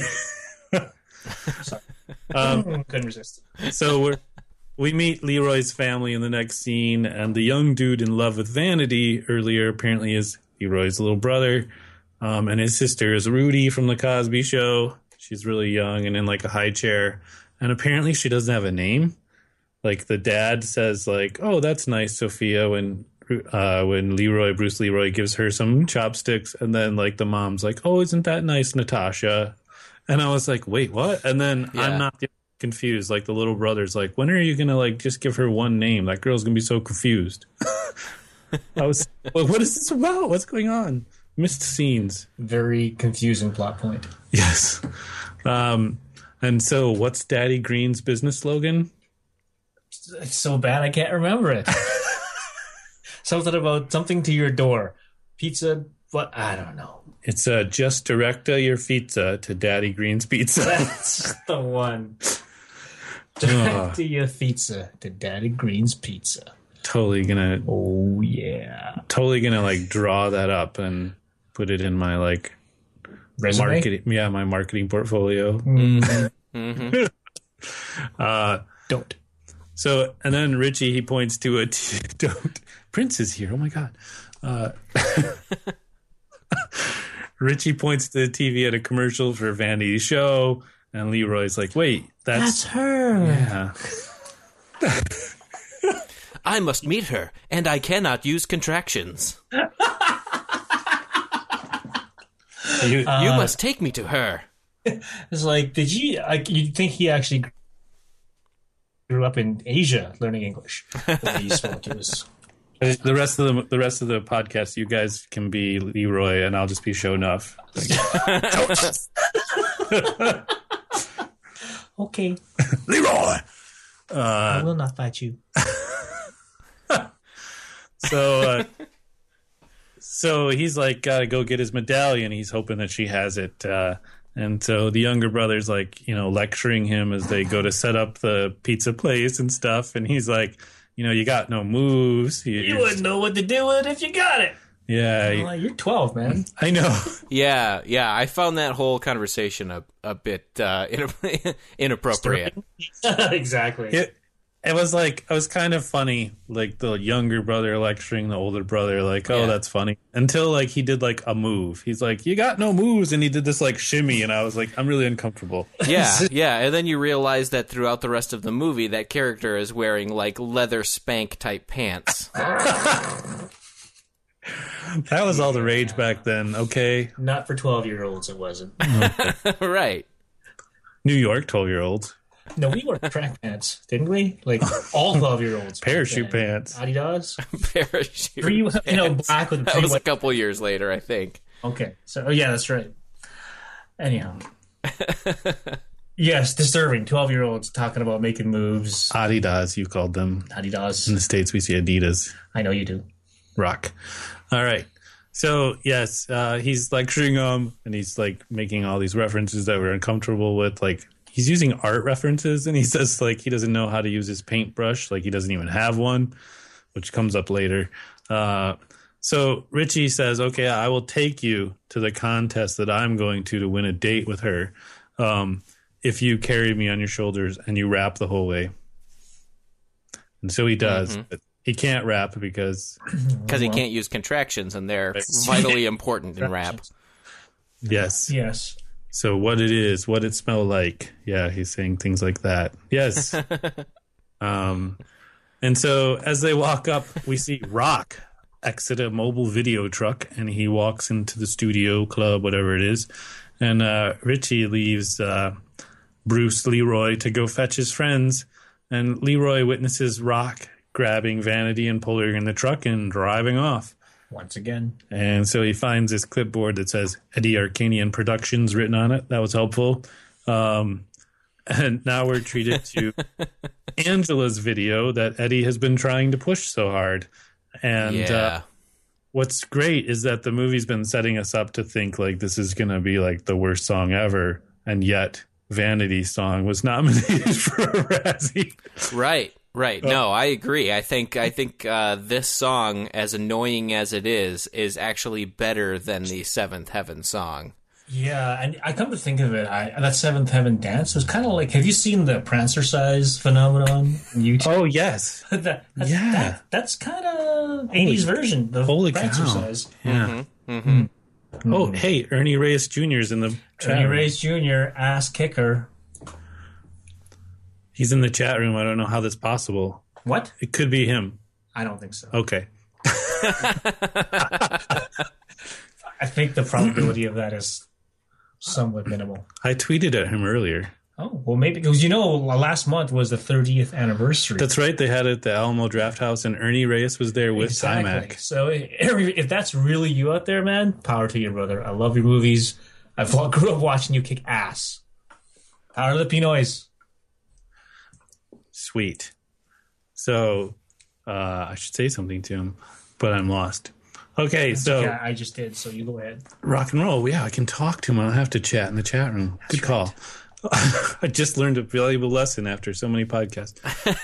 Sorry. um, Couldn't resist. so we're, we meet Leroy's family in the next scene, and the young dude in love with Vanity earlier apparently is Leroy's little brother, um, and his sister is Rudy from The Cosby Show. She's really young and in like a high chair, and apparently she doesn't have a name. Like the dad says, like, "Oh, that's nice, Sophia," when uh, when Leroy, Bruce Leroy, gives her some chopsticks, and then like the mom's like, "Oh, isn't that nice, Natasha?" And I was like, "Wait, what?" And then Yeah. I'm not confused. Like the little brother's like, "When are you gonna like just give her one name? That girl's gonna be so confused." I was, well, what is this about? What's going on? Missed scenes. Very confusing plot point. Yes. Um, and so, what's Daddy Green's business slogan? It's so bad I can't remember it. Something about something to your door. Pizza, what? I don't know. It's uh, just directa your pizza to Daddy Green's Pizza. That's the one. Direct to your pizza to Daddy Green's Pizza. Totally gonna, Oh, yeah. totally gonna like draw that up and put it in my like Resume? marketing. Yeah, my marketing portfolio. Mm-hmm. Uh, Don't. so, and then Richie he points to a t- don't. Prince is here. Oh my god. Uh, Richie points to the T V at a commercial for Vanity's show, and Leroy's like, "Wait, That's that's, her. yeah." I must meet her, and I cannot use contractions. You- you must take me to her. It's like, did you, like, you think he actually grew up in Asia learning English? When he spoke, it was... the rest of the the rest of the podcast, you guys can be Leroy, and I'll just be Shonuff. Okay, Leroy. I will not fight you. So, uh, so he's like, gotta go get his medallion. He's hoping that she has it. Uh, And so the younger brother's like, you know, lecturing him as they go to set up the pizza place and stuff. And he's like, you know, you got no moves. You, You wouldn't know what to do with it if you got it. Yeah. I'm like, you're twelve, man. I know. Yeah, yeah. I found that whole conversation a, a bit uh, in, inappropriate. Exactly. It, it was like, it was kind of funny, like the younger brother lecturing the older brother, like, oh, Yeah. that's funny. Until like he did like a move. He's like, you got no moves. And he did this like shimmy. And I was like, I'm really uncomfortable. Yeah, yeah. And then you realize that throughout the rest of the movie, that character is wearing like leather spank type pants. That was all the rage back then. Okay. Not for twelve-year-olds, it wasn't. Right. New York twelve year olds. No, we wore track pants, didn't we? Like, all twelve-year-olds. Parachute pants. Adidas? Parachute. Three, you know, pants. black with That three was a white- couple years later, I think. Okay, so, oh, yeah, that's right. Anyhow. Yes, disturbing. twelve-year-olds talking about making moves. Adidas, you called them. In Adidas. the States, we see Adidas. I know you do. Rock. All right. So, yes, uh, he's lecturing him, and he's, like, making all these references that we're uncomfortable with. Like, he's using art references, and he says, like, he doesn't know how to use his paintbrush. Like, he doesn't even have one, which comes up later. Uh, so Richie says, okay, I will take you to the contest that I'm going to to win a date with her um, if you carry me on your shoulders and you rap the whole way. And so he does. Mm-hmm. But he can't rap because... Because he can't use contractions, and they're vitally important in rap. Yes. Yes. So what it is, what it smell like. Yeah, he's saying things like that. Yes. um, and so as they walk up, we see Rock exit a mobile video truck, and he walks into the studio club, whatever it is. And uh, Richie leaves uh, Bruce Leroy to go fetch his friends. And Leroy witnesses Rock grabbing Vanity and pulling her in the truck and driving off. Once again. And so he finds this clipboard that says Eddie Arcanian Productions written on it. That was helpful. Um, and now we're treated to Angela's video that Eddie has been trying to push so hard. And Yeah. uh, what's great is that the movie's been setting us up to think like this is going to be like the worst song ever. And yet Vanity's song was nominated for a Razzie. Right. Right. No, I agree. I think I think uh, this song, as annoying as it is, is actually better than the Seventh Heaven song. Yeah, and I come to think of it, I, that Seventh Heaven dance was kind of like, have you seen the Prancer size phenomenon on YouTube? Oh, yes. that, that's, Yeah. that, that's kind of eighties version, the Holy Prancer cow. size. Yeah. Mm-hmm. Oh, hey, Ernie Reyes Junior's in the chat Ernie room. Reyes Junior, ass kicker. He's in the chat room. I don't know how that's possible. What? It could be him. I don't think so. Okay. I think the probability of that is somewhat minimal. I tweeted at him earlier. Oh, well, maybe, because you know, last month was the thirtieth anniversary. That's right. They had it at the Alamo Draft House, and Ernie Reyes was there with Exactly. Timac. So if if that's really you out there, man, power to you, brother. I love your movies. I grew up watching you kick ass. Power to the Pinoys. Sweet. So uh, I should say something to him, but I'm lost. Okay, so Yeah, I just did, so you go ahead. rock and roll. Yeah, I can talk to him. I don't have to chat in the chat room. Good call. I just learned a valuable lesson after so many podcasts.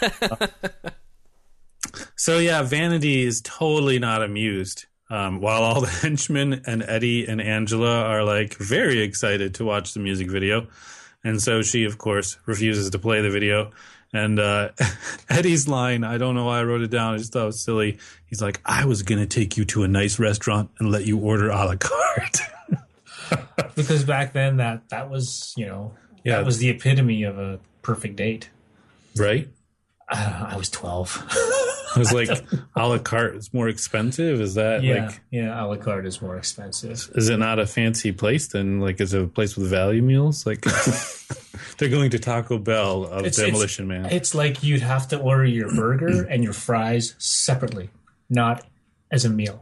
So yeah, Vanity is totally not amused. Um, while all the henchmen and Eddie and Angela are like very excited to watch the music video. And so she, of course, refuses to play the video. And uh, Eddie's line, I don't know why I wrote it down. I just thought it was silly. He's like, I was going to take you to a nice restaurant and let you order a la carte. Because back then, that, that was, you know, Yeah. that was the epitome of a perfect date. Right? Uh, I was twelve. I was like, a la carte is more expensive? Is that yeah, like, yeah, a la carte is more expensive. is it not a fancy place then? Like, is it a place with value meals? Like, they're going to Taco Bell of It's- Demolition it's, Man. It's like you'd have to order your burger and your fries separately, not as a meal.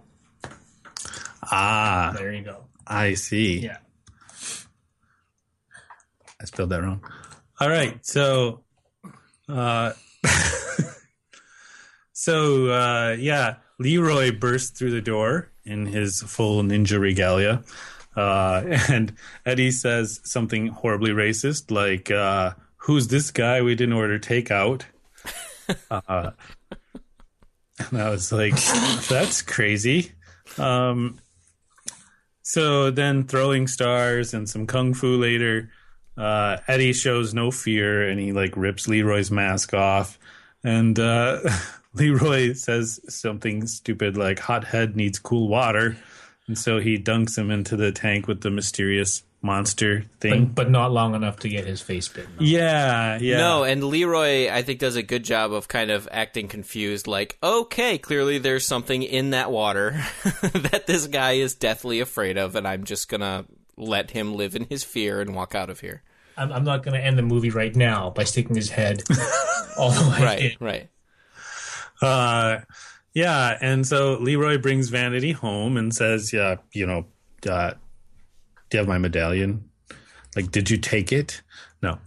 Ah, There you go. I see. Yeah. I spelled that wrong. All right, so, uh, so uh, yeah, Leroy bursts through the door in his full ninja regalia, Uh, and Eddie says something horribly racist, like, uh, who's this guy we didn't order takeout? Uh, and I was like, that's crazy. Um, so then throwing stars and some kung fu later, uh, Eddie shows no fear and he like rips Leroy's mask off. And uh, Leroy says something stupid like hot head needs cool water. And so he dunks him into the tank with the mysterious monster thing. But, but not long enough to get his face bitten. Yeah, yeah. No, and Leroy, I think, does a good job of kind of acting confused, like, okay, clearly there's something in that water that this guy is deathly afraid of, and I'm just going to let him live in his fear and walk out of here. I'm, I'm not going to end the movie right now by sticking his head all the way Right, in. right. Uh, yeah, and so Leroy brings Vanity home and says, yeah, you know, uh, do you have my medallion? Like, did you take it? No.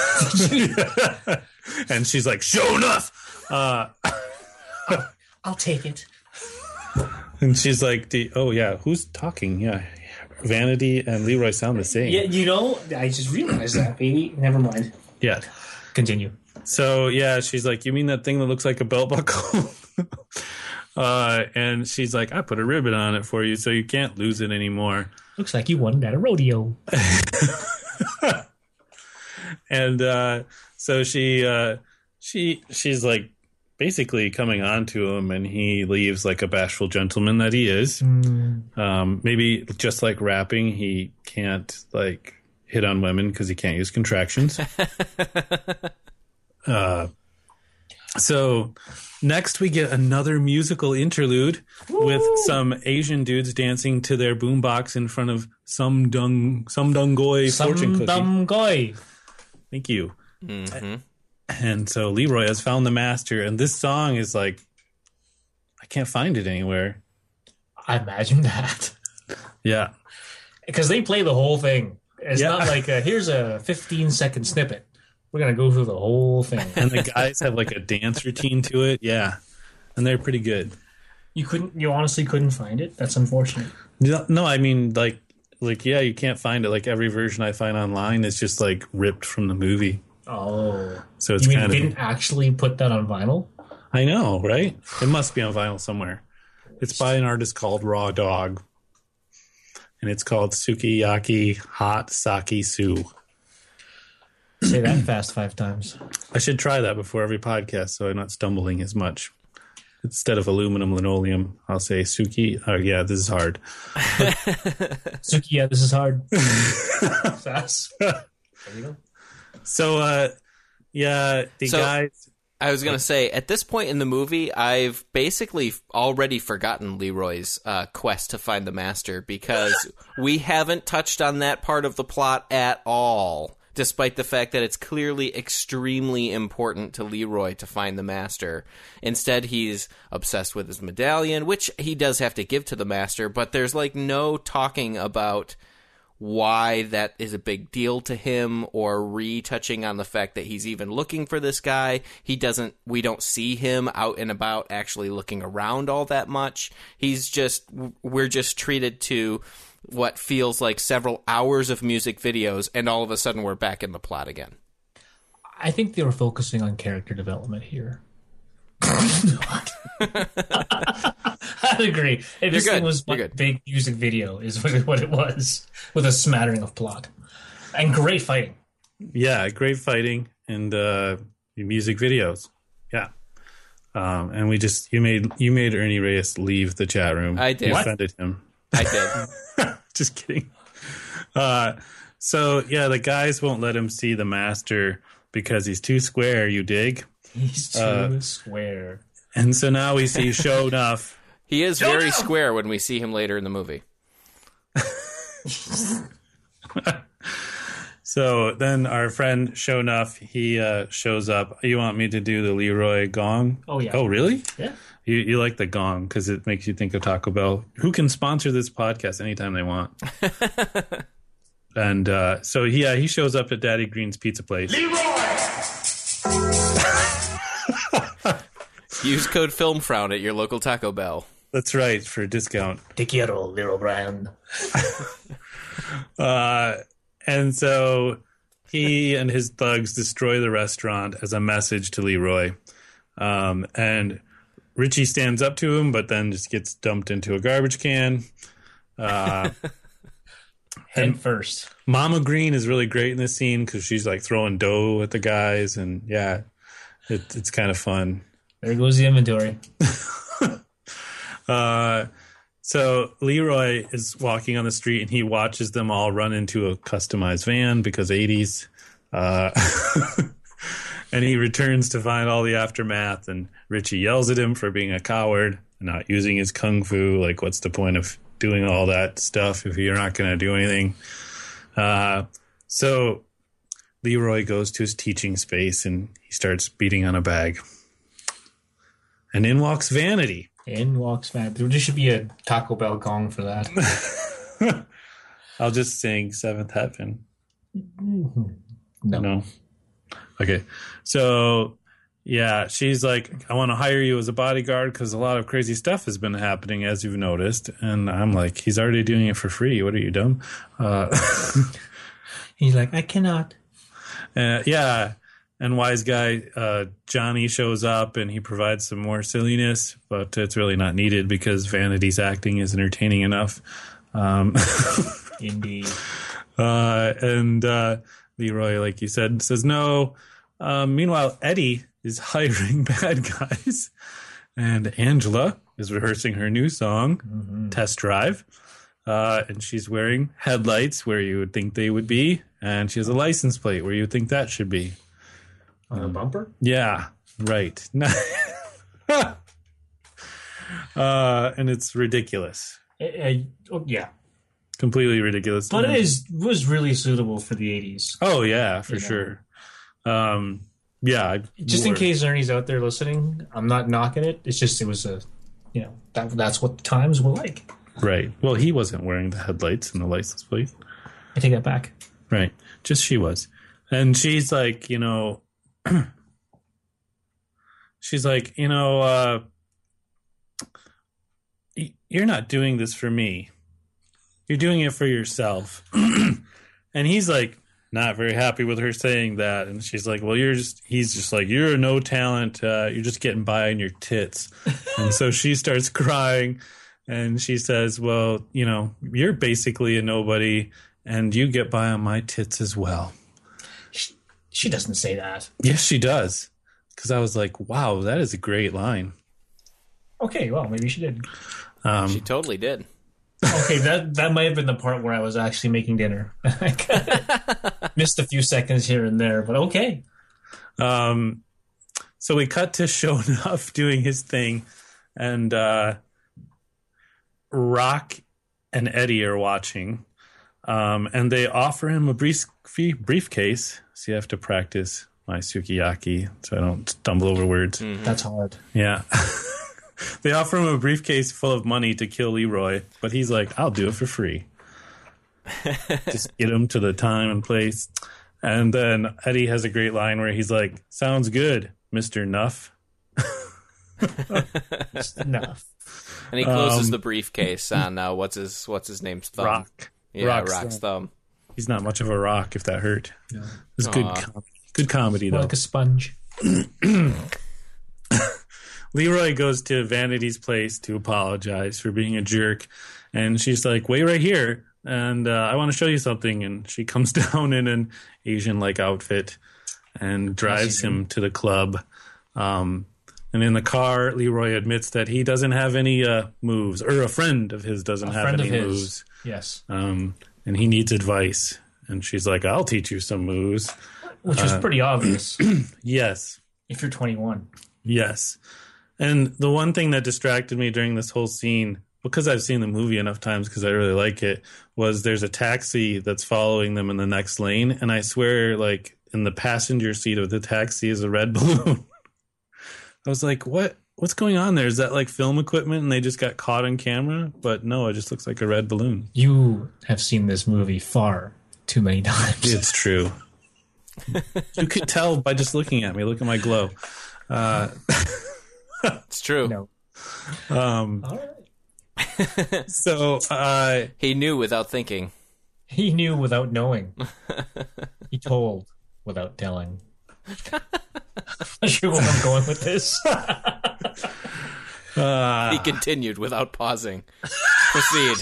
And she's like, sure enough. Uh, I'll, I'll take it. and she's like, the, oh, yeah, who's talking? Yeah, Vanity and Leroy sound the same. Yeah, you know, I just realized that, baby. Never mind. Yeah. Continue. So, yeah, she's like, you mean that thing that looks like a belt buckle? uh, and she's like, I put a ribbon on it for you so you can't lose it anymore. Looks like you won at a rodeo. And uh, so she uh, she she's like basically coming on to him, and he leaves like a bashful gentleman that he is. Mm. Um, maybe just like rapping, he can't like hit on women because he can't use contractions. uh, so next we get another musical interlude Woo! With some Asian dudes dancing to their boombox in front of some dung some dungoy fortune cookie. Some dungoy. Thank you. Mm-hmm. And so Leroy has found the master, and this song is like, I can't find it anywhere. I imagine that. Yeah. Because they play the whole thing. It's Yeah. not like, a, here's a fifteen second snippet. We're going to go through the whole thing. And the guys have like a dance routine to it. Yeah. And they're pretty good. You couldn't, you honestly couldn't find it? That's unfortunate. No, no, I mean, like, like, yeah, you can't find it. Like, every version I find online is just, like, ripped from the movie. Oh. So it's you mean kind they of... didn't actually put that on vinyl? I know, right? It must be on vinyl somewhere. It's by an artist called Raw Dog. And it's called Sukiyaki Hot Sake Su. Say that fast five times. I should try that before every podcast so I'm not stumbling as much. Instead of aluminum linoleum, I'll say Suki. Oh, yeah, this is hard. Suki, yeah, this is hard. Fast. There you go. So, uh, yeah, the So- guys... I was going to say, at this point in the movie, I've basically already forgotten Leroy's uh, quest to find the master because we haven't touched on that part of the plot at all, despite the fact that it's clearly extremely important to Leroy to find the master. Instead, he's obsessed with his medallion, which he does have to give to the master, but there's like no talking about why that is a big deal to him or retouching on the fact that he's even looking for this guy. He doesn't, we don't see him out and about actually looking around all that much. He's just, we're just treated to what feels like several hours of music videos, and all of a sudden we're back in the plot again. I think they were focusing on character development here. I'd agree. If this good. thing was You're one good. big music video, is what it was, with a smattering of plot and great fighting. Yeah, great fighting and uh, music videos. Yeah. Um, and we just, you made you made Ernie Reyes leave the chat room. I did. You What? offended him. I did. Just kidding. Uh, so, yeah, the guys won't let him see the master because he's too square, you dig? He's too Uh, square. And so now we see Show Enough. He is very square when we see him later in the movie. So then our friend Show Enough, he uh, shows up. You want me to do the Leroy gong? Oh, yeah. Oh, really? Yeah. You you like the gong because it makes you think of Taco Bell, who can sponsor this podcast anytime they want. And uh, so, yeah, he shows up at Daddy Green's pizza place. Use code FILMFROWN at your local Taco Bell. That's right, for a discount. Te quiero, little Brian. Uh, and so he and his thugs destroy the restaurant as a message to Leroy. Um, and Richie stands up to him, but then just gets dumped into a garbage can. Uh, Head first. Mama Green is really great in this scene because she's like throwing dough at the guys. And yeah, it, it's kind of fun. There goes the inventory. uh, so Leroy is walking on the street and he watches them all run into a customized van because eighties. Uh, and he returns to find all the aftermath. And Richie yells at him for being a coward and not using his kung fu. Like, what's the point of doing all that stuff if you're not going to do anything? Uh, so Leroy goes to his teaching space and he starts beating on a bag. And in walks Vanity. In walks Vanity. There should be a Taco Bell gong for that. I'll just sing Seventh Heaven. Mm-hmm. No. No. Okay. So, yeah, she's like, I want to hire you as a bodyguard because a lot of crazy stuff has been happening, as you've noticed. And I'm like, he's already doing it for free. What are you, dumb? Uh, He's like, I cannot. Uh, yeah. And wise guy uh, Johnny shows up and he provides some more silliness, but it's really not needed because Vanity's acting is entertaining enough. Um, Indeed. Uh, and uh, Leroy, like you said, says no. Um, meanwhile, Eddie is hiring bad guys. And Angela is rehearsing her new song, mm-hmm. Test Drive. Uh, and she's wearing headlights where you would think they would be. And she has a license plate where you would think that should be. On a bumper? Yeah, right. uh, and it's ridiculous. Uh, uh, yeah. Completely ridiculous. But it is was really suitable for the eighties. Oh, yeah, for you know. sure. Um, yeah. Just more. in case Ernie's out there listening, I'm not knocking it. It's just, it was a, you know, that that's what the times were like. Right. Well, he wasn't wearing the headlights and the license plate. I take that back. Right. Just she was. And she's like, you know, she's like, you know, uh, you're not doing this for me. You're doing it for yourself. And he's like, not very happy with her saying that. And she's like, well, you're just, he's just like, you're a no talent. Uh, you're just getting by on your tits. And so she starts crying and she says, well, you know, you're basically a nobody and you get by on my tits as well. She, she doesn't say that. Yes, she does. Because I was like, wow, that is a great line. Okay, well, maybe she did. Um, she totally did. Okay, that that might have been the part where I was actually making dinner. Missed a few seconds here and there, but okay. Um, so we cut to Sho'nuff doing his thing, and uh, Rock and Eddie are watching, um, and they offer him a brief briefcase. So you have to practice my sukiyaki so I don't stumble over words. Mm-hmm. That's hard. Yeah. They offer him a briefcase full of money to kill Leroy, but he's like, I'll do it for free. Just get him to the time and place. And then Eddie has a great line where he's like, sounds good, Mister Nuff. Nuff. And he closes um, the briefcase on uh, what's his what's his name's thumb. Rock. Yeah, Rock's, Rock's thumb. He's not much of a rock if that hurt. No. It's good com- good comedy, though. Like a sponge. Leroy goes to Vanity's place to apologize for being a jerk. And she's like, wait right here. And uh, I want to show you something. And she comes down in an Asian-like outfit and drives him to the club. Um, and in the car, Leroy admits that he doesn't have any uh, moves. Or a friend of his doesn't a have friend any of his. moves. Yes. Um, and he needs advice. And she's like, I'll teach you some moves. Which was uh, pretty obvious. Yes. If you're twenty-one. Yes. And the one thing that distracted me during this whole scene, because I've seen the movie enough times because I really like it, was there's a taxi that's following them in the next lane. And I swear, like, in the passenger seat of the taxi is a red balloon. I was like, what? What's going on there? Is that like film equipment and they just got caught on camera? But no, it just looks like a red balloon. You have seen this movie far too many times. It's true. You could tell by just looking at me. Look at my glow. Uh, it's true. No. Um, All right. so uh, he knew without thinking. He knew without knowing. He told without telling. I'm not sure where I'm going with this. Uh, He continued without pausing. Proceed.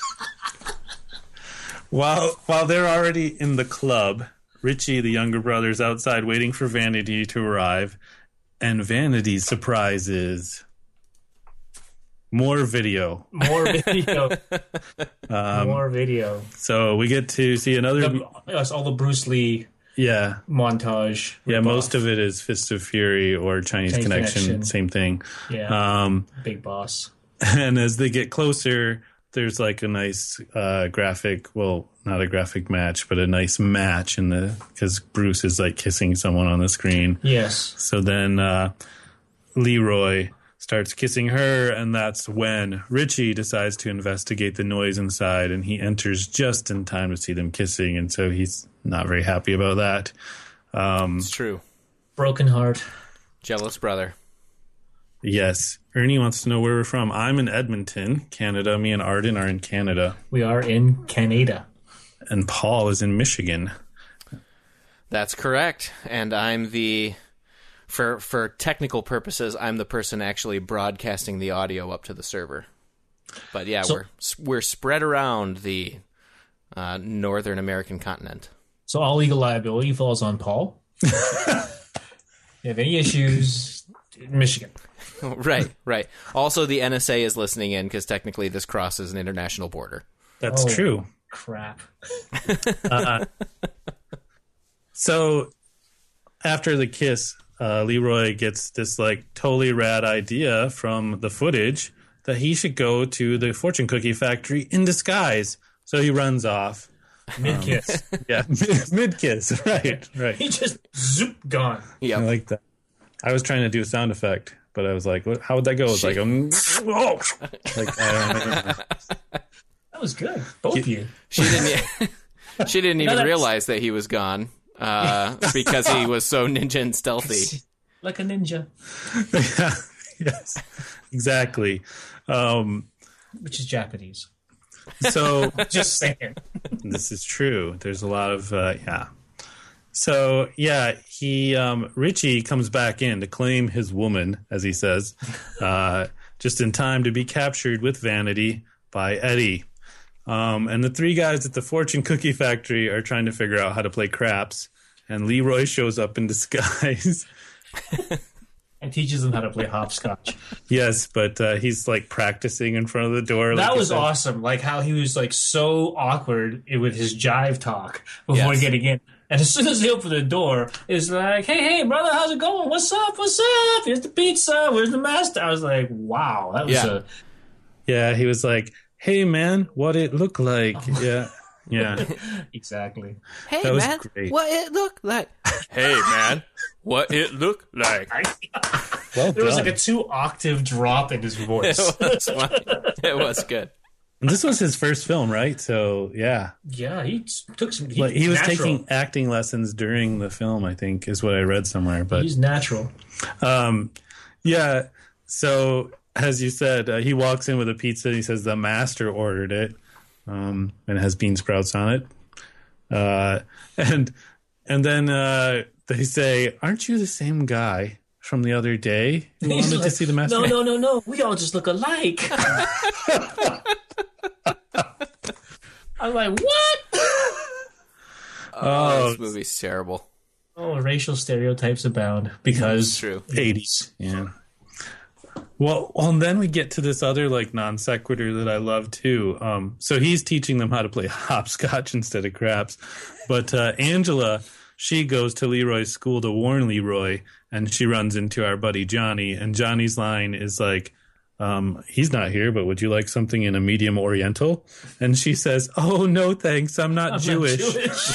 While while they're already in the club, Richie, the younger brother, is outside waiting for Vanity to arrive, and Vanity's surprise is more video. More video. Um, More video. So we get to see another. The, yes, all the Bruce Lee yeah, montage. yeah. ripoff. Most of it is Fist of Fury or Chinese, Chinese Connection, Connection. same thing. Yeah. Um, Big Boss. and as they get closer, there's like a nice uh, graphic. Well, not a graphic match, but a nice match in the because Bruce is like kissing someone on the screen. Yes. So then uh, Leroy starts kissing her, and that's when Richie decides to investigate the noise inside, and he enters just in time to see them kissing, and so he's not very happy about that. Um, It's true. Broken heart. Jealous brother. yes, Ernie wants to know where we're from. I'm in Edmonton, Canada. Me and Arden are in Canada, We are in Canada. and Paul is in Michigan. That's correct. And I'm the, for for technical purposes, I'm the person actually broadcasting the audio up to the server. But yeah, So- we're we're spread around the uh, northern American continent. So all legal liability falls on Paul. If you have any issues, Michigan. Right, right. Also, the N S A is listening in because technically this crosses an international border. That's Oh. true. Crap. So after the kiss, uh, Leroy gets this like totally rad idea from the footage that he should go to the fortune cookie factory in disguise. So he runs off. Mid kiss. Yeah, mid kiss. Right, right. He just zoop gone. I Yeah, like that. I was trying to do a sound effect, but I was like, what, how would that go? It was like, um, oh! like I don't know. That was good. Both of you. she didn't. e- she didn't even that's- realize that he was gone uh, because he was so ninja and stealthy. Like a ninja. Yeah, yes, exactly. Um, Which is Japanese. so Just saying. this is true. There's a lot of uh, yeah. So yeah, he um, Richie comes back in to claim his woman, as he says, uh, just in time to be captured with Vanity by Eddie. Um, and the three guys at the fortune cookie factory are trying to figure out how to play craps. And Leroy shows up in disguise. And teaches them how to play hopscotch. Yes, but uh, he's like practicing in front of the door. That like was you said. awesome. Like how he was like so awkward with his jive talk before Yes. getting in. And as soon as they open the door, it's like, hey, hey, brother, how's it going? What's up? What's up? Here's the pizza. Where's the master? I was like, wow, that was Yeah. a Yeah, he was like, "Hey man, what it look like?" Yeah, yeah. exactly. Hey That was man, great. what it look like? Hey man, what it look like? Well There was done. like a two octave drop in his It voice. was funny. It was good. This was his first film, right? So yeah, yeah, he took some. He, like he was natural. taking acting lessons during the film. I think is what I read somewhere. But He's natural. um, yeah. So as you said, uh, he walks in with a pizza. And he says the master ordered it, um, and it has bean sprouts on it. Uh, and and then uh, they say, "Aren't you the same guy from the other day who He's wanted like, to see the master?" No, no, no, no. We all just look alike. I'm like, what? Oh, this movie's terrible. Oh, racial stereotypes abound because It's true. eighties. Yeah. Well, well, and then we get to this other like non sequitur that I love too. Um, so he's teaching them how to play hopscotch instead of craps, but uh, Angela, she goes to Leroy's school to warn Leroy, and she runs into our buddy Johnny, and Johnny's line is like, um, "He's not here, but would you like something in a medium Oriental?" And she says, "Oh no, thanks, I'm not I'm not Jewish." Jewish.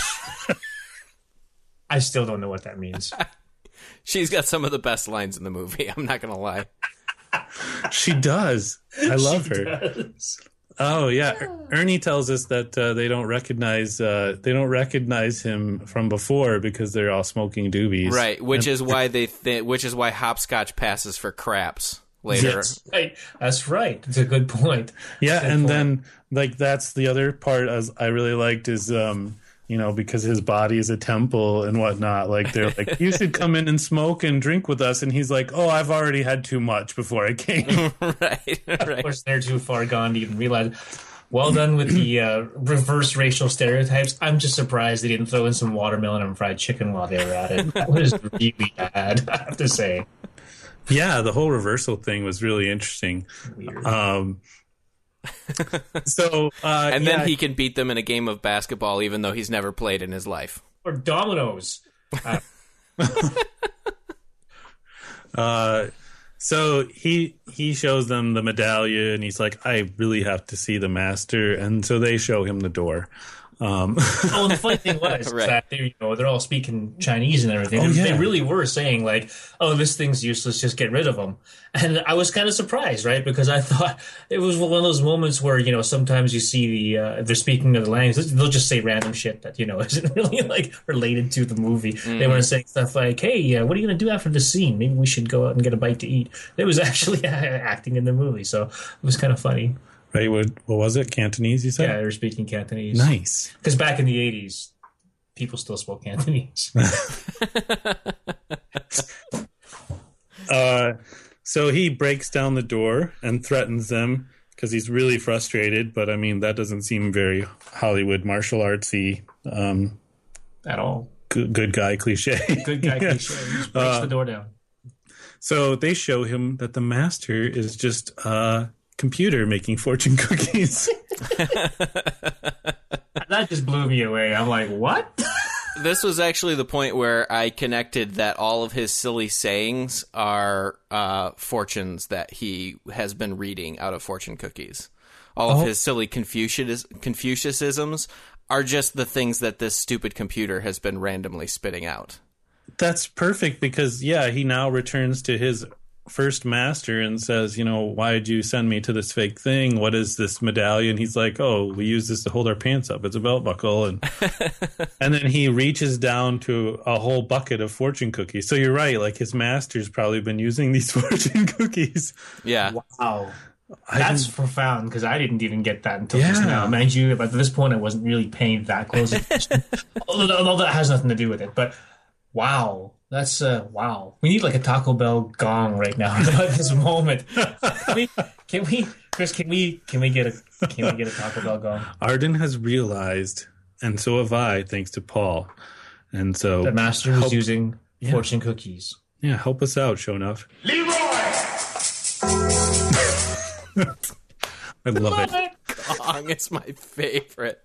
I still don't know what that means. She's got some of the best lines in the movie. I'm not gonna lie. She does. I love her. Does. Oh yeah, Er- Ernie tells us that uh, they don't recognize uh, they don't recognize him from before because they're all smoking doobies. Right, which is why they th- which is why hopscotch passes for craps later. Yes, right. That's right. It's a good point. Yeah, Good and point. then like that's the other part as I really liked is um you know, because his body is a temple and whatnot. Like they're like, you should come in and smoke and drink with us, and he's like, oh, I've already had too much before I came. right, Of right. course, they're too far gone to even realize. Well done with the uh, reverse racial stereotypes. I'm just surprised they didn't throw in some watermelon and fried chicken while they were at it. That was really bad, I have to say. Yeah, the whole reversal thing was really interesting. Weird. Um, so uh, And yeah, then he can beat them in a game of basketball, even though he's never played in his life. Or dominoes. Uh, Uh, so he he shows them the medallion. He's like, I really have to see the master, and so they show him the door. Um, oh, and the funny thing was Right. that they, you know, they're all speaking Chinese and everything. Oh, and yeah. They really were saying like, "Oh, this thing's useless. Just get rid of him." And I was kind of surprised, right? Because I thought it was one of those moments where you know sometimes you see the uh, they're speaking of the language, they'll just say random shit that you know isn't really like related to the movie. Mm-hmm. They want to say stuff like, "Hey, uh, what are you going to do after this scene? Maybe we should go out and get a bite to eat." It was actually acting in the movie, so it was kind of funny. right? What, what was it? Cantonese? You said? Yeah, they were speaking Cantonese. Nice. Because back in the eighties, people still spoke Cantonese. Uh, so he breaks down the door and threatens them because he's really frustrated. But I mean, that doesn't seem very Hollywood martial artsy. Um, At all. good, good guy cliche. Good guy cliche. He just breaks the door down. So they show him that the master is just a computer making fortune cookies. That just blew me away. I'm like, what? This was actually the point where I connected that all of his silly sayings are uh, fortunes that he has been reading out of fortune cookies. All of Oh. his silly Confucius Confucianisms are just the things that this stupid computer has been randomly spitting out. That's perfect because, yeah, he now returns to his first master and says, you know, why did you send me to this fake thing? What is this medallion? He's like, oh, we use this to hold our pants up. It's a belt buckle. And and then he reaches down to a whole bucket of fortune cookies. So you're right. Like his master's probably been using these fortune cookies. Yeah. Wow. I That's didn't- profound because I didn't even get that until just Yeah. now. Mind you, but at this point, I wasn't really paying that close attention. although, although that has nothing to do with it. But wow. That's, uh, wow. We need like a Taco Bell gong right now at this moment. Can we, can we, Chris, can we, can we get a, can we get a Taco Bell gong? Arden has realized, and so have I, thanks to Paul. And so, The master was help- using fortune cookies. yeah, help us out, show enough. Leroy! I love it. Gong is my favorite.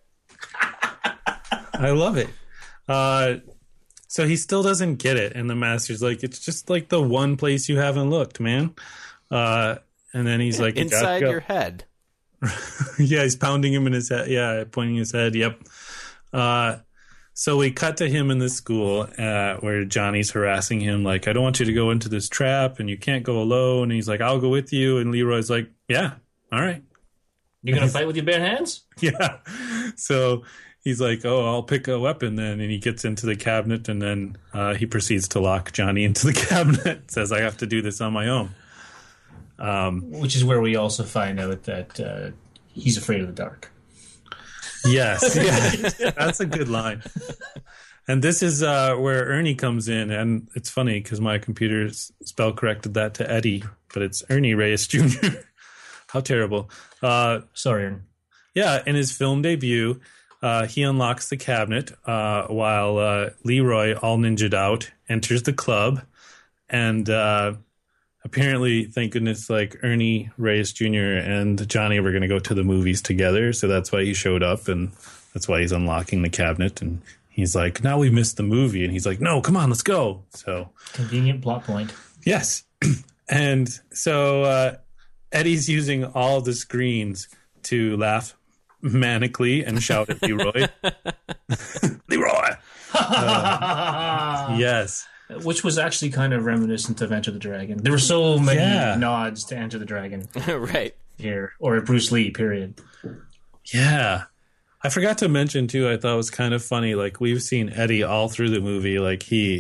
I love it. Uh, so he still doesn't get it, and the master's like, "It's just like the one place you haven't looked, man." Uh, and then he's like, "You gotta Inside go." your head. Yeah, he's pounding him in his head. Yeah, pointing his head. Yep. Uh, so we cut to him in the school uh, where Johnny's harassing him, like, "I don't want you to go into this trap, and you can't go alone." And he's like, "I'll go with you." And Leroy's like, "Yeah, all right." You're going to fight with your bare hands? Yeah. So he's like, oh, I'll pick a weapon then. And he gets into the cabinet, and then uh, he proceeds to lock Johnny into the cabinet. Says, I have to do this on my own. Um, Which is where we also find out that uh, he's afraid of the dark. yes. Yeah. That's a good line. And this is uh, where Ernie comes in. And it's funny because my computer s- spell corrected that to Eddie, but it's Ernie Reyes Junior How terrible. Uh, Sorry, Aaron. Yeah, in his film debut, uh, he unlocks the cabinet uh, while uh, Leroy, all ninja'd out, enters the club. And uh, apparently, thank goodness, like Ernie Reyes Junior and Johnny were going to go to the movies together. So that's why he showed up, and that's why he's unlocking the cabinet. And he's like, now we missed the movie. And he's like, no, come on, let's go. So, Convenient plot point. yes. And so uh, Eddie's using all the screens to laugh manically and shout at Leroy. Leroy! Uh, yes. Which was actually kind of reminiscent of Enter the Dragon. There were so many Yeah. nods to Enter the Dragon Right. here, or Bruce Lee, period. Yeah. I forgot to mention, too, I thought it was kind of funny. Like, we've seen Eddie all through the movie. Like, he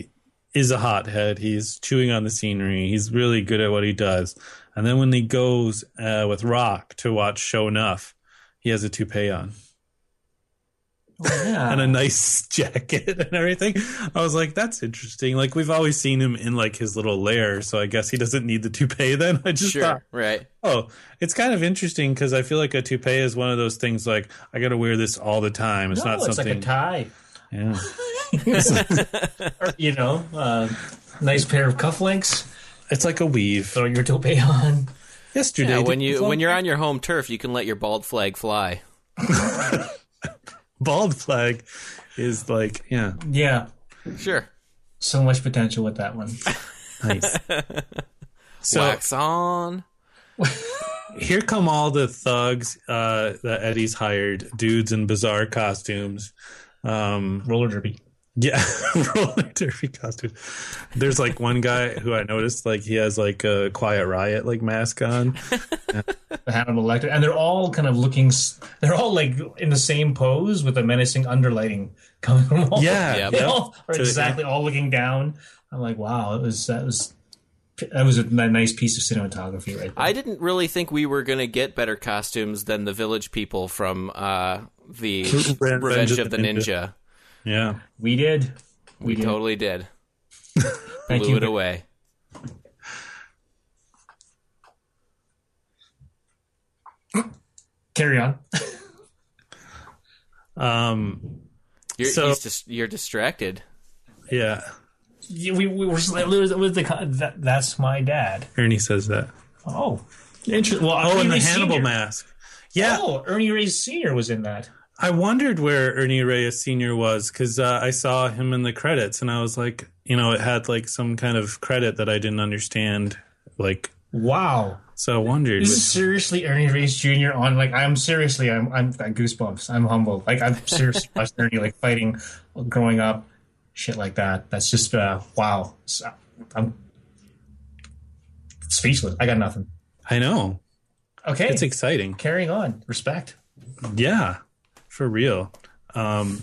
is a hothead. He's chewing on the scenery. He's really good at what he does. And then when he goes uh, with Rock to watch Show Enough, he has a toupee on. Oh, yeah. And a nice jacket and everything. I was like, that's interesting. Like, we've always seen him in, like, his little lair, so I guess he doesn't need the toupee then. I just Sure, thought, right. oh, it's kind of interesting because I feel like a toupee is one of those things, like, I got to wear this all the time. It's no, not it's something. like a tie. Yeah. Or, you know, uh, nice pair of cufflinks. It's like a weave. Throw your toupee on. Yesterday. Yeah, when did you fly? when you're on your home turf, you can let your bald flag fly. Bald flag is like, yeah. Yeah. Sure. So much potential with that one. Nice. So Wax on. here come all the thugs uh, that Eddie's hired, dudes in bizarre costumes. Um, Roller derby. yeah, roller derby costumes. There's like one guy who I noticed, like he has like a Quiet Riot like mask on. The Hannibal Lecter. And they're all kind of looking, s- they're all like in the same pose with a menacing underlighting coming from all. Yeah, Yeah. They yep. all are So- exactly all looking down. I'm like, wow, it was, that was, that was a n- nice piece of cinematography right there. I didn't really think we were going to get better costumes than the village people from uh, the Revenge Revenge of of the the Ninja. Ninja. Yeah. We did. We did. totally did. Thank Blew you. it away. Carry on. Um. You're, So- he's just, you're distracted. Yeah. Yeah, we, we were with, with the con- that, that's my dad. Ernie says that. Oh, interesting. Well, Oh, Ernie and the Reyes Hannibal Senior. mask. Yeah. Oh, Ernie Reyes Senior was in that. I wondered where Ernie Reyes Senior was because uh, I saw him in the credits and I was like, you know, it had like some kind of credit that I didn't understand. Like, Wow. so I wondered. This is seriously Ernie Reyes Junior on, like, I'm seriously, I'm, I'm got goosebumps. I'm humbled. Like, I'm seriously watched Ernie, like, fighting growing up, shit like that. That's just, uh, wow. So, I'm speechless. I got nothing. I know. Okay. It's exciting. Carrying on. Respect. Yeah, for real. Um,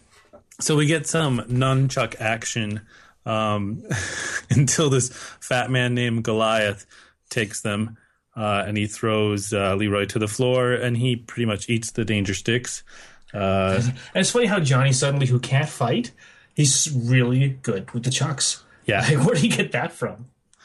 so we get some nunchuck action um, until this fat man named Goliath takes them uh, and he throws uh, Leroy to the floor and he pretty much eats the danger sticks. Uh, And it's funny how Johnny suddenly, who can't fight, he's really good with the chucks. Yeah. Like, where did he get that from?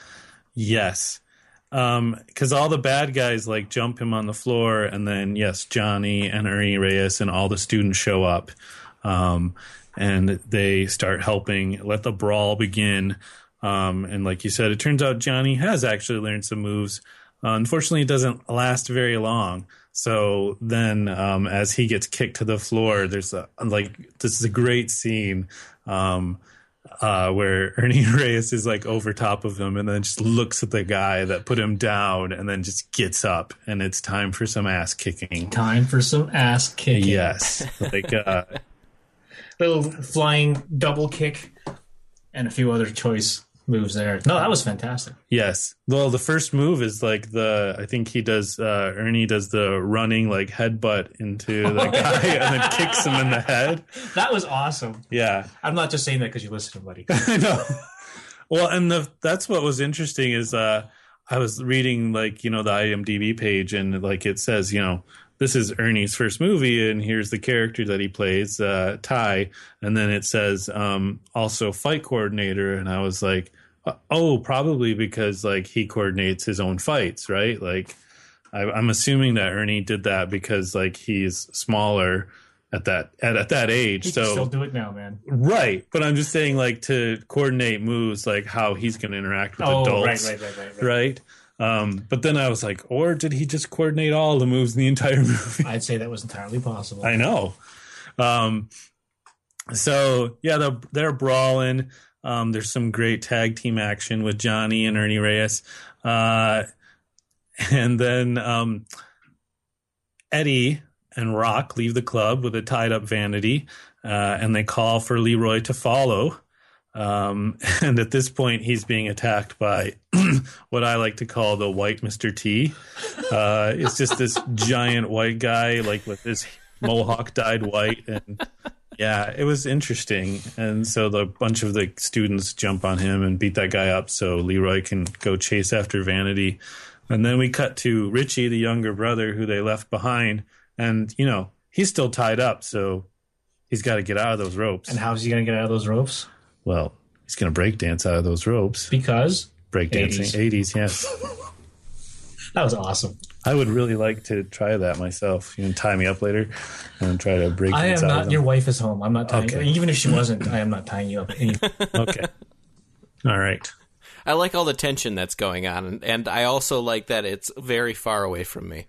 yes. Because all the bad guys like jump him on the floor, and then yes, Johnny and Ernie Reyes and all the students show up, um, and they start helping. Let the brawl begin. Um, and like you said, it turns out Johnny has actually learned some moves. Uh, unfortunately, it doesn't last very long. So then, um, as he gets kicked to the floor, there's a like this is a great scene. Um, Uh, where Ernie Reyes is like over top of him and then just looks at the guy that put him down and then just gets up and it's time for some ass kicking. Time for some ass kicking. Yes. Like, uh, Little flying double kick and a few other choice moves there. No, that was fantastic. yes. Well, the first move is like the, I think he does, uh, Ernie does the running like headbutt into the guy and then kicks him in the head. That was awesome. Yeah. I'm not just saying that because you listen to buddy. I know. Well, and the that's what was interesting is uh, I was reading like you know the I M D B page and like it says you know this is Ernie's first movie and here's the character that he plays, uh, Ty, and then it says um, also fight coordinator, and I was like, oh, probably because like he coordinates his own fights, right? Like I, I'm assuming that Ernie did that because like he's smaller at that at, at that age, You so can still do it now, man. right, but I'm just saying, like, to coordinate moves, like how he's going to interact with Oh, adults, right, right, right, right, right. right? Um, but then I was like, or did he just coordinate all the moves in the entire movie? I'd say that was entirely possible. I know. Um, so yeah, they're, they're brawling. Um, there's some great tag team action with Johnny and Ernie Reyes, uh, and then um, Eddie and Rock leave the club with a tied up Vanity, uh, and they call for Leroy to follow. Um, and at this point, he's being attacked by what I like to call the white Mister T. Uh, it's just this giant white guy, like with his mohawk dyed white, and Yeah, it was interesting. And so the bunch of the students jump on him and beat that guy up so Leroy can go chase after Vanity. And then we cut to Richie, the younger brother, who they left behind. And, you know, he's still tied up, so he's got to get out of those ropes. And how's he going to get out of those ropes? Well, he's going to break dance out of those ropes. Because? Breakdancing. eighties, yes. That was awesome. I would really like to try that myself. You can tie me up later and try to break I dance am out not. of them. Your wife is home. I'm not tying Okay. you. Even if she wasn't, I am not tying you up. Okay. All right. I like all the tension that's going on, and, and I also like that it's very far away from me.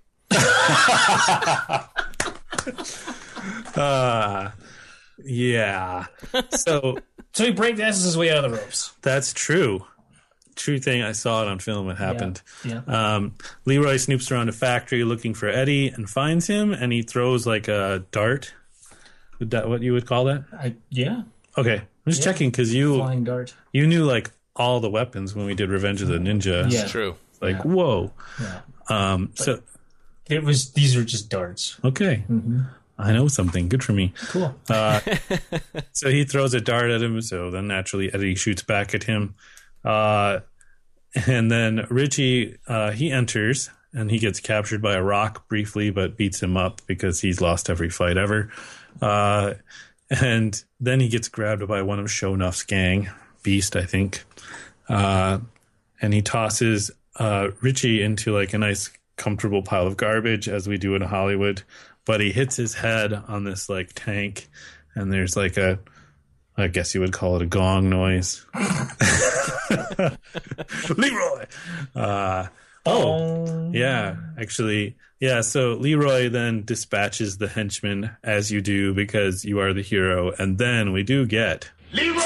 Uh, yeah. So So he breakdances his way out of the ropes. that's true. True thing. I saw it on film. It happened. Yeah. Um, Leroy snoops around a factory looking for Eddie and finds him, and he throws like a dart. Would that what you would call that? I, yeah. Okay. I'm just Yeah. checking because you Flying dart. you knew like all the weapons when we did Revenge of the Ninja. Yeah. True. Like, Yeah. whoa. Yeah. Um, so, It was. These are just darts. okay. I know something. Good for me. Cool. Uh, so he throws a dart at him. So then naturally Eddie shoots back at him. Uh, and then Richie, uh, he enters and he gets captured by a rock briefly, but beats him up because he's lost every fight ever. Uh, and then he gets grabbed by one of Sho'nuff's gang, Beast, I think. Uh, and he tosses uh, Richie into like a nice comfortable pile of garbage as we do in Hollywood. But he hits his head on this like tank and there's like a, I guess you would call it a gong noise. Leroy! Uh, oh, yeah, actually, yeah, so Leroy then dispatches the henchman, as you do, because you are the hero, and then we do get... Leroy!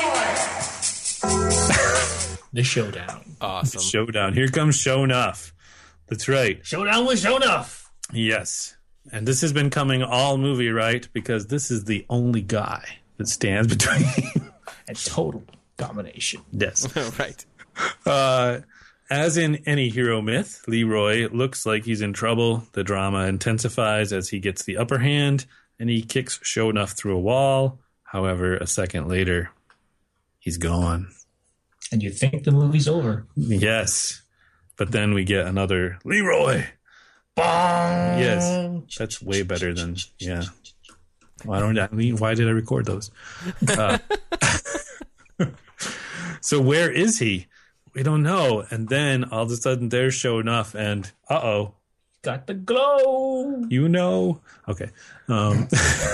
The showdown. Awesome. Showdown. Here comes Sho'nuff. That's right. Showdown with Sho'nuff. Yes. And this has been coming all movie, right? Because this is the only guy that stands between... And total domination. Yes. Right. Uh, as in any hero myth, Leroy looks like he's in trouble. The drama intensifies as he gets the upper hand, and he kicks Sho'nuff through a wall. However, a second later, he's gone. And you think the movie's over. Yes. But then we get another Leroy. Bong! Yes. That's way better than, yeah. Why don't I mean, why did I record those? Uh, so where is he? We don't know. And then all of a sudden there's Sho'nuff and uh-oh. Got the glow. You know. Okay. Um,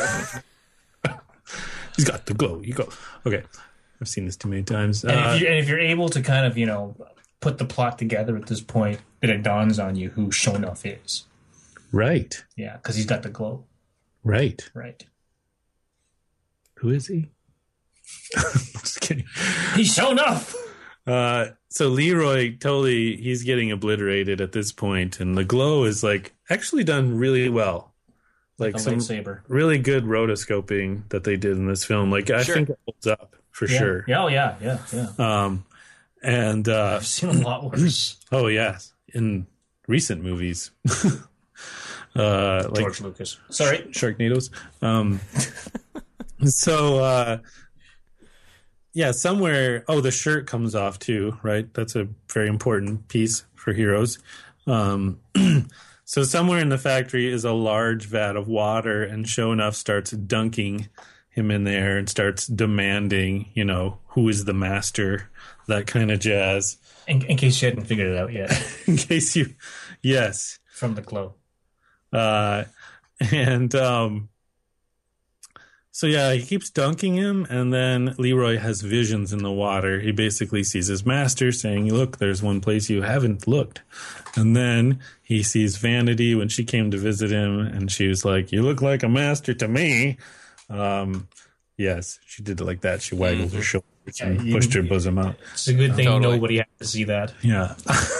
he's got the glow. You go. Okay. I've seen this too many times. And, Uh, if you, and if you're able to kind of, you know, put the plot together at this point, then it dawns on you who Sho'nuff is. right. Yeah, because he's got the glow. Right. Right. Who is he? Just kidding. He's Sho'nuff! Uh, so Leroy totally, he's getting obliterated at this point, and the glow is like actually done really well. Like A some lightsaber. really good rotoscoping that they did in this film. Like I Sure. think it holds up for Yeah. sure. Yeah, oh, yeah, yeah, yeah. Um, and uh, I've seen a lot worse. oh yes, in recent movies, uh, like George Lucas. Sorry. Sharknadoes. Um, so uh, yeah, somewhere. Oh, the shirt comes off too, right? That's a very important piece for heroes. Um, so somewhere in the factory is a large vat of water, and Sho'nuff starts dunking him in there and starts demanding, you know, who is the master, that kind of jazz. In, in case you hadn't figured it out yet. In case you, yes. From the glow. Uh, and um, so, yeah, he keeps dunking him, and then Leroy has visions in the water. He basically sees his master saying, look, there's one place you haven't looked. And then he sees Vanity when she came to visit him, and she was like, you look like a master to me. Um, yes, she did it like that. She waggled her shoulders and you- pushed her bosom out. It's a good thing Totally. nobody had to see that. Yeah.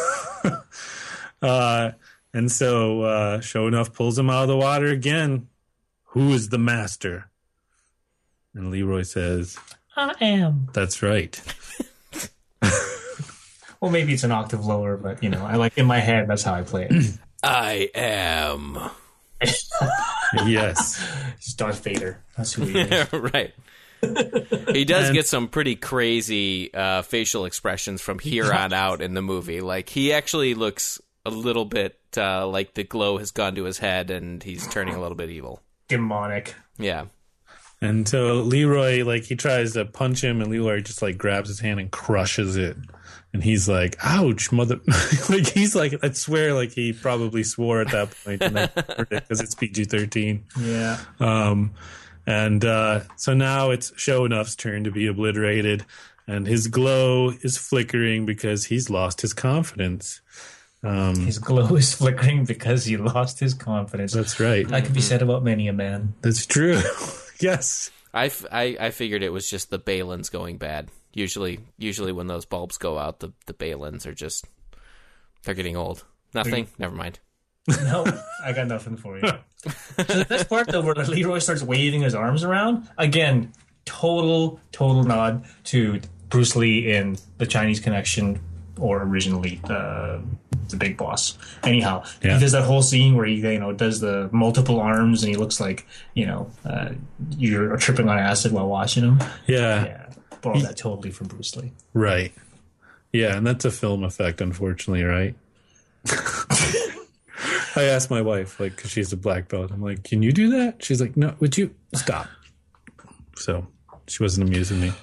uh, and so uh, Sho'nuff pulls him out of the water again. Who is the master? And Leroy says, I am. that's right. Well, maybe it's an octave lower, but, you know, I like in my head, that's how I play it. I am. Yes. He's Darth Vader. That's who he is. Right. He does And- get some pretty crazy uh, facial expressions from here on out in the movie. Like, he actually looks a little bit uh, like the glow has gone to his head and he's turning a little bit evil. Demonic. Yeah. And so Leroy, like, he tries to punch him, and Leroy just, like, grabs his hand and crushes it. And he's like, ouch, mother. Like, he's like, I swear, like, he probably swore at that point because it's P G thirteen. Yeah. Um, and uh, so now it's Sho'nuff's turn to be obliterated, and his glow is flickering because he's lost his confidence. Um, His glow is flickering because he lost his confidence. that's right. That could be said about many a man. That's true. Yes. I, f- I, I figured it was just the balins going bad. Usually, usually when those bulbs go out, the, the balins are just, they're getting old. Nothing? Never mind. No, I got nothing for you. So the best part, though, where Leroy starts waving his arms around, again, total, total nod to Bruce Lee in The Chinese Connection, or originally uh, The Big Boss. Anyhow, Yeah. he does that whole scene where he, you know, does the multiple arms, and he looks like, you know, uh, you're tripping on acid while watching him. Yeah. Yeah, borrowed that totally from Bruce Lee. Right. Yeah, and that's a film effect, unfortunately, right? I asked my wife, like, because she's a black belt. I'm like, can you do that? She's like, no, would you stop? So she wasn't amusing me.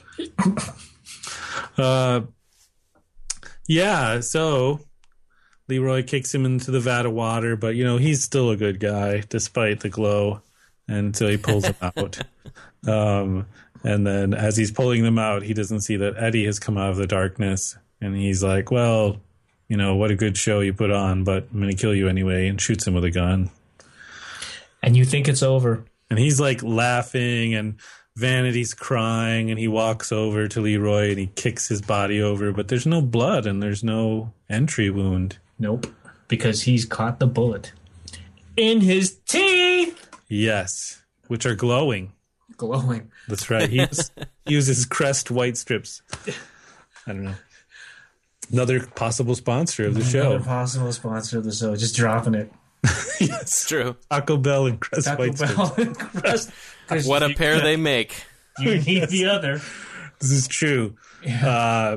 uh, yeah, so Leroy kicks him into the vat of water, but, you know, he's still a good guy despite the glow until he pulls him out. Um, and then as he's pulling them out, he doesn't see that Eddie has come out of the darkness. And he's like, well, you know, what a good show you put on, but I'm going to kill you anyway, and shoots him with a gun. And you think it's over. And he's like laughing, and Vanity's crying, and he walks over to Leroy and he kicks his body over, but there's no blood and there's no entry wound. Nope, because he's caught the bullet in his teeth. Yes, which are glowing. Glowing. That's right. He uses, he uses Crest white strips. I don't know. Another possible sponsor of the show. Another possible sponsor of the show. Just dropping it. Yes. It's true. Taco Bell and Crest Taco white strips. Bell and Crest. 'Cause What a you- pair they make. You need Yes. the other. This is true. Uh,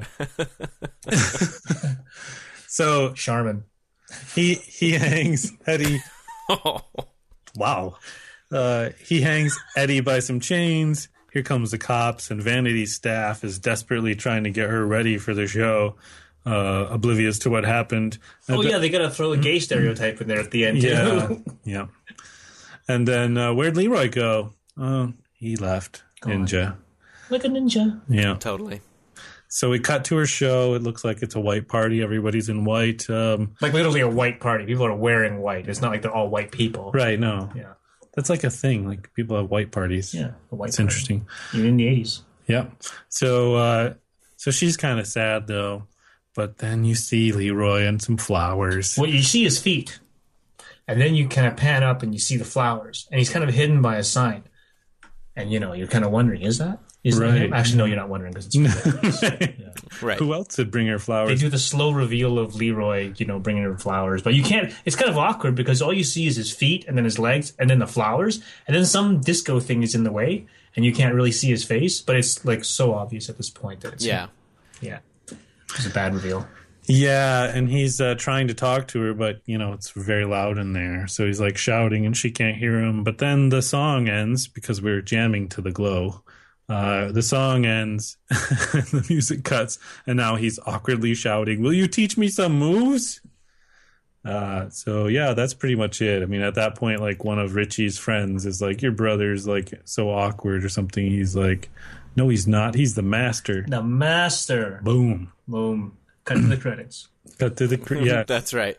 so Charmin. he he hangs Eddie. Wow. Uh, he hangs Eddie by some chains. Here comes the cops, and Vanity's staff is desperately trying to get her ready for the show, uh, oblivious to what happened. Oh, And yeah, they got to throw a gay stereotype in there at the end, too. yeah, yeah. And then uh, where'd Leroy go? Oh, he left. Ninja. Like a ninja. Yeah. Totally. So we cut to her show. It looks like it's a white party. Everybody's in white. Um, Like literally a white party. People are wearing white. It's not like they're all white people. right? No, Yeah. that's like a thing. Like people have white parties. Yeah. A white It's party. interesting. Even in the eighties. Yeah. So, uh, so she's kind of sad though. But then you see Leroy and some flowers. Well, you see his feet. And then you kind of pan up and you see the flowers. And he's kind of hidden by a sign. And, you know, you're kind of wondering, is that? Is that Right. him? Actually, no, you're not wondering because it's Right. Who else would bring her They flowers? do the slow reveal of Leroy, you know, bringing her flowers. But you can't, it's kind of awkward because all you see is his feet and then his legs and then the flowers. And then some disco thing is in the way and you can't really see his face. But it's like so obvious at this point that it's Yeah. him. Yeah. It's a bad reveal. Yeah, and he's uh, trying to talk to her, but, you know, it's very loud in there. So he's, like, shouting, and she can't hear him. But then the song ends, because we were jamming to the glow. Uh, the song ends, the music cuts, and now he's awkwardly shouting, will you teach me some moves? Uh, so, yeah, that's pretty much it. I mean, at that point, like, one of Richie's friends is like, your brother's, like, so awkward or something. He's like, no, he's not. He's the master. The master. Boom. Boom. Cut to the credits. Cut to the... cr- Yeah. That's right.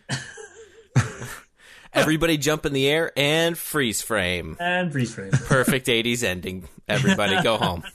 Everybody jump in the air and freeze frame. And freeze frame. Perfect eighties ending. Everybody go home.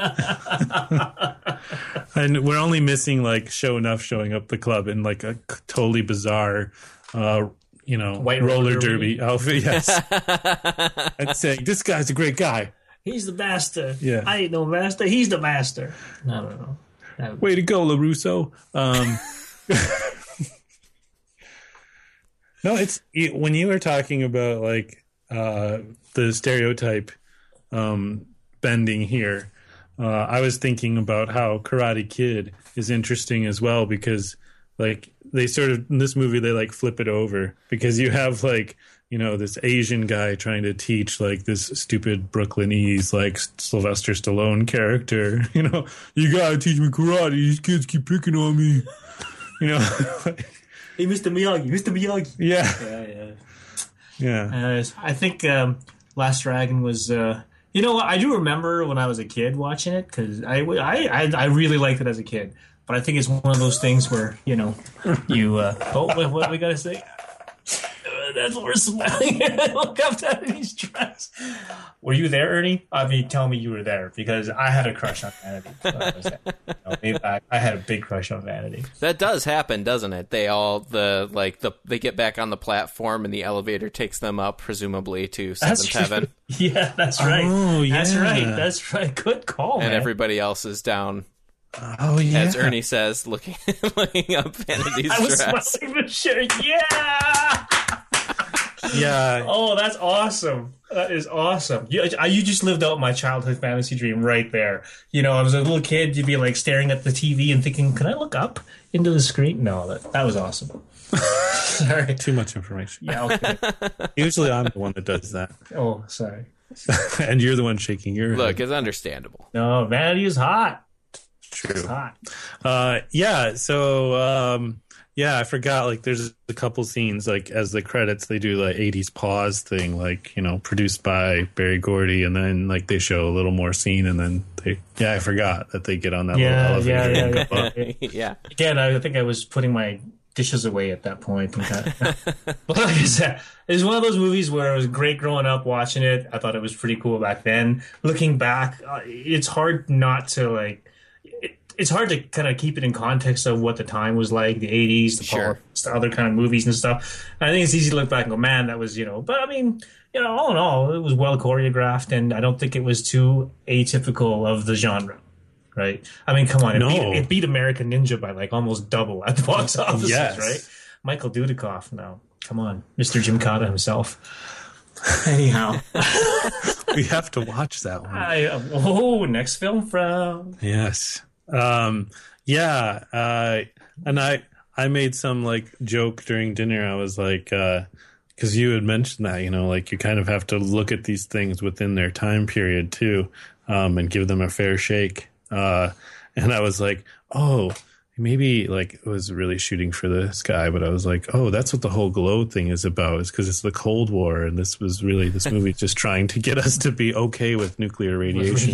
And we're only missing like Sho'nuff showing up the club in like a c- totally bizarre, uh, you know, White roller roller derby outfit. Yes, and saying this guy's a great guy. He's the master. Yeah. I ain't no master. He's the master. I don't know. That- Way to go, LaRusso. Um, no, it's it, when you were talking about like uh, the stereotype um, bending here, uh, I was thinking about how Karate Kid is interesting as well, because like they sort of in this movie they like flip it over, because you have like, you know, this Asian guy trying to teach like this stupid Brooklynese like Sylvester Stallone character, you know, you gotta teach me karate, these kids keep picking on me, you know. Hey, Mister Miyagi, Mister Miyagi. Yeah, yeah, yeah. Yeah. Uh, I think um, Last Dragon was. Uh, you know what? I do remember when I was a kid watching it, because I, I, I, I really liked it as a kid. But I think it's one of those things where, you know, you. Uh, oh, what, what we gotta say? That's what we're smiling at. Look up to Ernie's dress. Were you there, Ernie? I mean, tell me you were there, because I had a crush on Vanity. So I, was there. You know, way back, I had a big crush on Vanity. That does happen, doesn't it? They all the like the they get back on the platform and the elevator takes them up, presumably to seventh heaven. Yeah, that's right. Oh, yeah. That's right. That's right. Good call, and man. everybody else is down. Oh yeah. As Ernie says, looking looking up Vanity's I was dress. smiling for sure. Yeah. Yeah. Oh, that's awesome. That is awesome. You, you just lived out my childhood fantasy dream right there. You know, I was a little kid. You'd be like staring at the T V and thinking, "Can I look up into the screen?" No, that that was awesome. Sorry. Too much information. Yeah. Okay. Usually I'm the one that does that. Oh, sorry. And you're the one shaking your Look, head. it's understandable. No, Vanity is hot. True. It's hot. Uh, yeah. So, um, yeah, I forgot. Like, there's a couple scenes, like, as the credits, they do like eighties pause thing, like, you know, produced by Barry Gordy, and then like they show a little more scene, and then they, yeah, I forgot that they get on that Yeah, little yeah, elevator. yeah, and yeah, go up. yeah. Yeah. Again, I think I was putting my dishes away at that point. And kind of, but like I said, it's one of those movies where it was great growing up watching it. I thought it was pretty cool back then. Looking back, uh, it's hard not to like. It, it's hard to kind of keep it in context of what the time was like, the eighties, the Sure. politics, the other kind of movies and stuff. And I think it's easy to look back and go, man, that was, you know. But I mean, you know, all in all, it was well choreographed, and I don't think it was too atypical of the genre. Right? I mean, come on. It, No. beat, it beat American Ninja by like almost double at the box office, Yes. right? Michael Dudikoff, no. Come on. Mister Jim Cotta himself. Anyhow. We have to watch that one. I, oh, next film from... Yes. Um, yeah. Uh, and I, I made some like joke during dinner. I was like, uh, cause you had mentioned that, you know, like you kind of have to look at these things within their time period too, um, and give them a fair shake. Uh, and I was like, oh, maybe like it was really shooting for the sky, but I was like, oh, that's what the whole glow thing is about, is because it's the Cold War, and this was really this movie just trying to get us to be okay with nuclear radiation.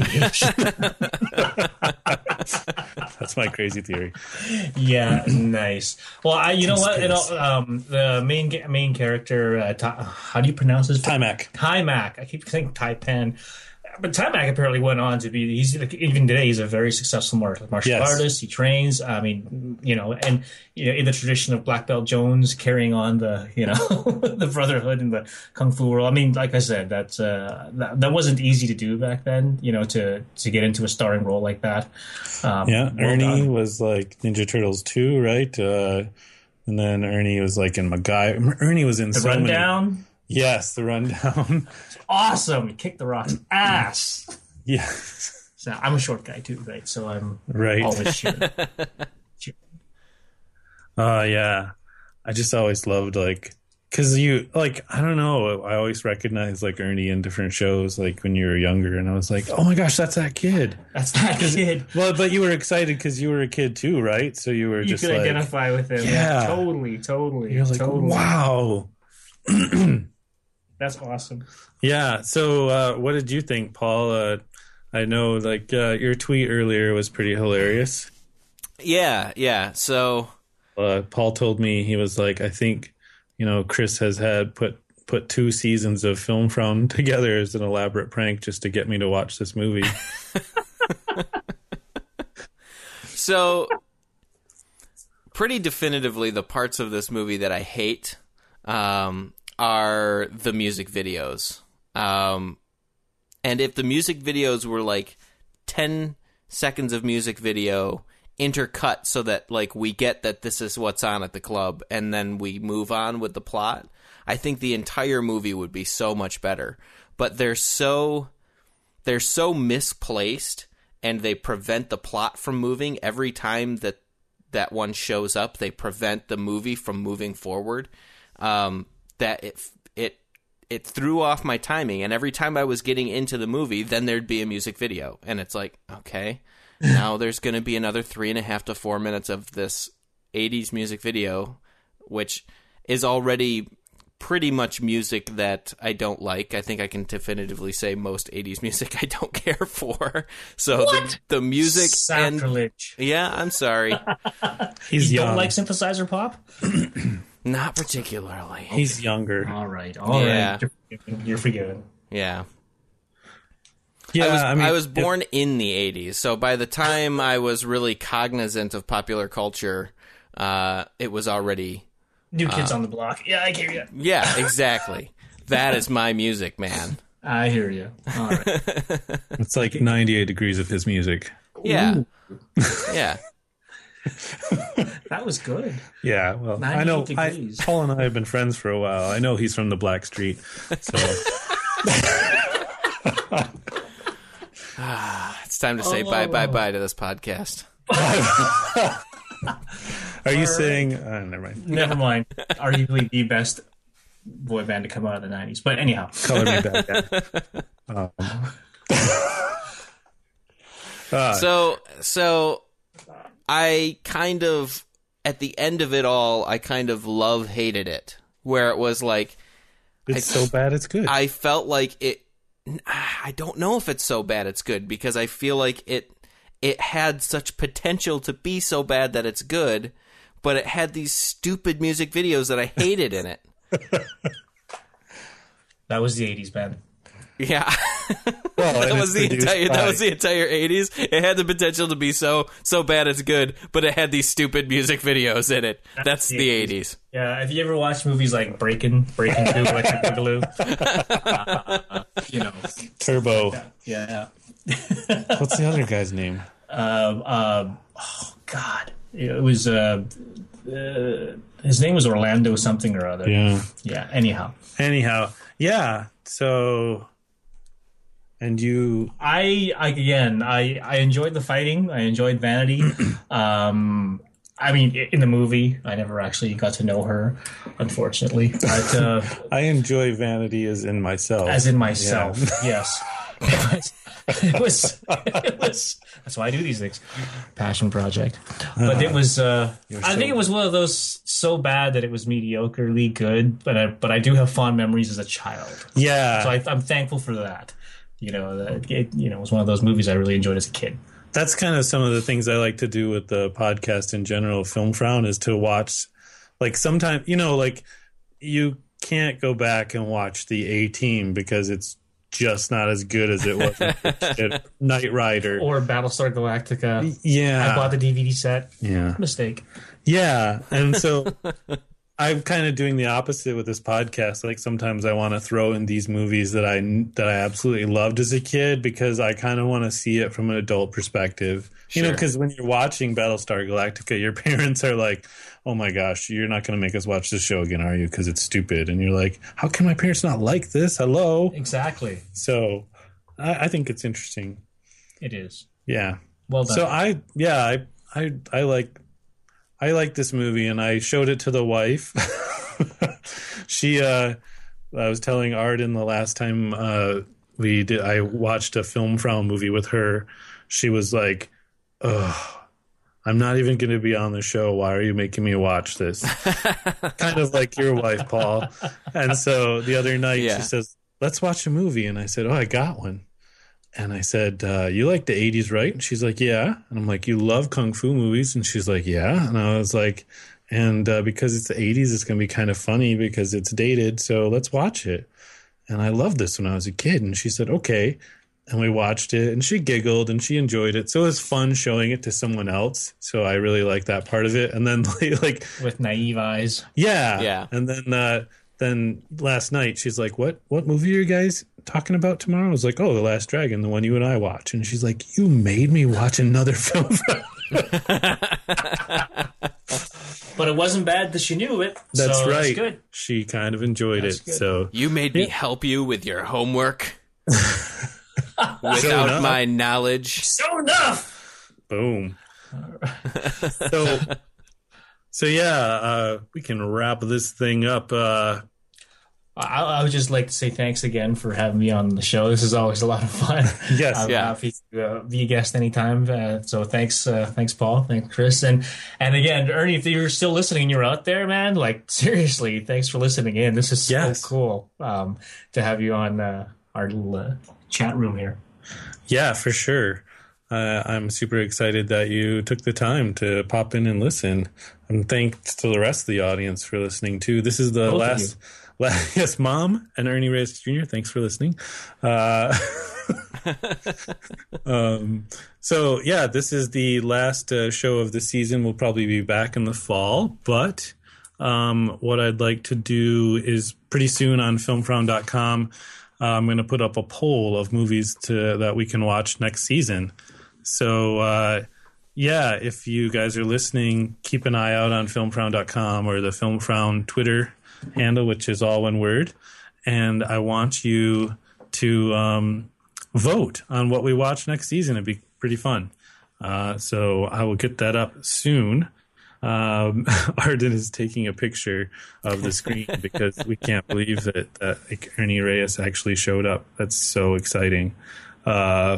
That's my crazy theory. Yeah, nice. Well, I, you know what? You know, um, the main main character, uh, Ta- how do you pronounce his name? Taimak. Taimak. I keep saying Taipan. But Taimak apparently went on to be, he's like, even today, he's a very successful martial, martial Yes. artist. He trains. I mean, you know, and you know, in the tradition of Black Belt Jones, carrying on the, you know, the brotherhood and the kung fu world. I mean, like I said, that's uh, that, that wasn't easy to do back then. You know, to to get into a starring role like that. Um, Yeah, well Ernie done. was like Ninja Turtles two, right? Uh, and then Ernie was like in MacGyver. Ernie was in The so many- Rundown, Yes, the Rundown. awesome. He kicked the Rock's ass. Yeah, So I'm a short guy too, right? So I'm right. always cheering. Uh, yeah. I just always loved like, cause you like, I don't know. I always recognized like Ernie in different shows, like when you were younger, and I was like, oh my gosh, that's that kid. That's that kid. Well, but you were excited because you were a kid too, right? So you were You just could like, identify with him. Yeah. Totally, totally. you're like, totally. wow. That's awesome. Yeah. So, uh, what did you think, Paul? Uh, I know, like, uh, your tweet earlier was pretty hilarious. Yeah, yeah. So Uh, Paul told me, he was like, I think, you know, Chris has had put put two seasons of Film From together as an elaborate prank just to get me to watch this movie. So, pretty definitively, the parts of this movie that I hate um, are the music videos. Um, and if the music videos were like ten seconds of music video intercut so that like we get that this is what's on at the club and then we move on with the plot, I think the entire movie would be so much better. But they're so they're so misplaced, and they prevent the plot from moving every time that that one shows up. They prevent the movie from moving forward. Um, that it it it threw off my timing, and every time I was getting into the movie, then there'd be a music video, and it's like, okay, now there's going to be another three and a half to four minutes of this eighties music video, which is already pretty much music that I don't like. I think I can definitively say most eighties music I don't care for. So the, the music Sacrilege. and yeah, I'm sorry. He's You young. don't like synthesizer pop? Not particularly. He's younger. All right, all Yeah. right. You're forgiven. You're forgiven. Yeah. Yeah, I was, I mean, I was born in the eighties, so by the time I was really cognizant of popular culture, uh, it was already... New Kids Uh, on the Block. Yeah, I hear you. Yeah, exactly. That is my music, man. I hear you. All right. It's like ninety-eight degrees of his music. Yeah. Yeah. That was good. Yeah, well, I know. I, degrees. Paul and I have been friends for a while. I know he's from the Black Street. So It's time to say Oh, bye, oh, bye, oh. bye to this podcast. are you saying? Uh, never mind. Never mind. Arguably the best boy band to come out of the nineties. But anyhow. Color me bad. Yeah. Um, uh, So, so I kind of, at the end of it all, I kind of love hated it, where it was like, it's I- so bad, it's good. I felt like it. I don't know if it's so bad it's good, because I feel like it it had such potential to be so bad that it's good, but it had these stupid music videos that I hated in it. That was the eighties, Ben. Yeah. well, that and was it's the produced entire by- that was the entire eighties. It had the potential to be so so bad it's good, but it had these stupid music videos in it. That's, That's the the eighties. Yeah, have you ever watched movies like Breakin', Breakin' two, Electric Boogaloo? Uh, you know, Turbo. yeah. What's the other guy's name? Um, um, oh, God. It was, uh, uh, his name was Orlando something or other. Yeah. Yeah, anyhow. Anyhow, yeah. So, and you, I, I again, I, I enjoyed the fighting. I enjoyed Vanity. um, I mean, in the movie, I never actually got to know her, unfortunately. But uh, I enjoy Vanity as in myself. as in myself, yes. It was, it was. That's why I do these things. Passion project, but it was. Uh, I so- think it was one of those so bad that it was mediocrely good. But I, but I do have fond memories as a child, Yeah. so I, I'm thankful for that. You know, that it, you know, it was one of those movies I really enjoyed as a kid. That's kind of some of the things I like to do with the podcast in general, Film Frown, is to watch, like, sometimes, you know, like, you can't go back and watch the A-Team because it's just not as good as it was with Knight Rider. Or Battlestar Galactica. Yeah. I bought the D V D set. Yeah. Mistake. Yeah. And so I'm kind of doing the opposite with this podcast. Like, sometimes I want to throw in these movies that I that I absolutely loved as a kid because I kind of want to see it from an adult perspective. You know, Sure. because when you're watching Battlestar Galactica, your parents are like, "Oh my gosh, you're not going to make us watch this show again, are you? Because it's stupid." And you're like, "How can my parents not like this? Hello." Exactly. So I, I think it's interesting. It is. Yeah. Well done. So I, yeah, I, I, I like, I like this movie, and I showed it to the wife. she, uh, I was telling Arden the last time uh, we did, I watched a Film Frown movie with her. She was like, "Ugh, I'm not even going to be on the show. Why are you making me watch this?" Kind of like your wife, Paul. And so the other night Yeah. she says, "Let's watch a movie." And I said, "Oh, I got one." And I said, uh, "You like the eighties, right?" And she's like, "Yeah." And I'm like, "You love kung fu movies?" And she's like, "Yeah." And I was like, and uh, because it's the eighties, it's going to be kind of funny because it's dated. So let's watch it. And I loved this when I was a kid. And she said, "Okay." And we watched it, and she giggled, and she enjoyed it. So it was fun showing it to someone else. So I really like that part of it. And then, like, With naive eyes. yeah, Yeah. And then, uh, then last night she's like, "What? What movie are you guys talking about tomorrow?" I was like, "Oh, The Last Dragon, the one you and I watch." And she's like, "You made me watch another film." But it wasn't bad that she knew it. That's so right. That's good. She kind of enjoyed That's it. good. So You made me Yeah. help you with your homework Sure without enough. my knowledge. So enough. boom. so so yeah, uh, we can wrap this thing up. Uh, I, I would just like to say thanks again for having me on the show. This is always a lot of fun. Yes. I'm Yeah. happy to uh, be a guest anytime. Uh, so thanks, uh, thanks, Paul. Thanks, Chris. And and again, Ernie, if you're still listening and you're out there, man, like seriously, thanks for listening in. This is so Yes. cool um, to have you on uh, our little uh, chat room here. Yeah, for sure. Uh, I'm super excited that you took the time to pop in and listen. And thanks to the rest of the audience for listening too. This is the Both of last, last, yes, Mom and Ernie Reyes Junior Thanks for listening. Uh, um, so yeah, this is the last uh, show of the season. We'll probably be back in the fall, but um, what I'd like to do is pretty soon on film frown dot com, uh, I'm going to put up a poll of movies to that we can watch next season. So, uh, yeah, if you guys are listening, keep an eye out on film frown dot com or the Film Frown Twitter handle, which is all one word. And I want you to um, vote on what we watch next season. It'd be pretty fun. Uh, so I will get that up soon. Um, Arden is taking a picture of the screen because we can't believe that, that like, Ernie Reyes actually showed up. That's so exciting. Uh,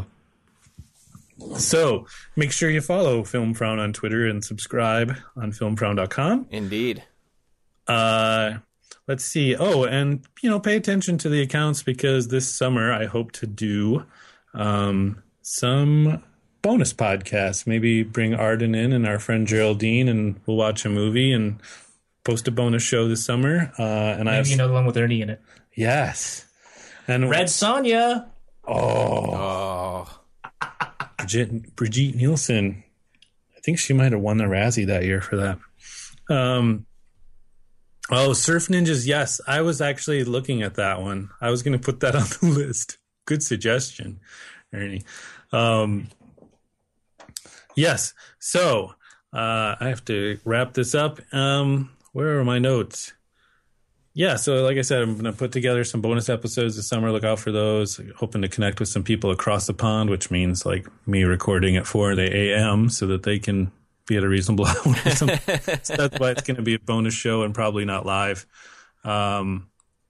So make sure you follow Film Frown on Twitter and subscribe on film frown dot com. Indeed. Uh, let's see. Oh, and, you know, pay attention to the accounts because this summer I hope to do um, some bonus podcasts. Maybe bring Arden in and our friend Geraldine and we'll watch a movie and post a bonus show this summer. Uh, and I have, Maybe another one with Ernie in it. yes. And Red Sonja. oh, Oh. Brigitte, Brigitte Nielsen. I think she might have won the Razzie that year for that. Um, oh, Surf Ninjas. Yes, I was actually looking at that one. I was going to put that on the list. Good suggestion, Ernie. Um, yes. So uh, I have to wrap this up. Um, where are my notes? Yeah, so like I said, I'm going to put together some bonus episodes this summer. Look out for those. Hoping to connect with some people across the pond, which means like me recording at four a m so that they can be at a reasonable hour. So that's why it's going to be a bonus show and probably not live. Um,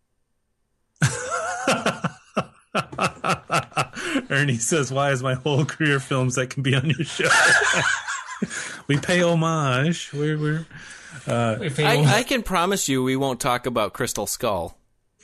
Ernie says, why is my whole career films that can be on your show? We pay homage. We're... we're Uh, I, I can promise you we won't talk about Crystal Skull.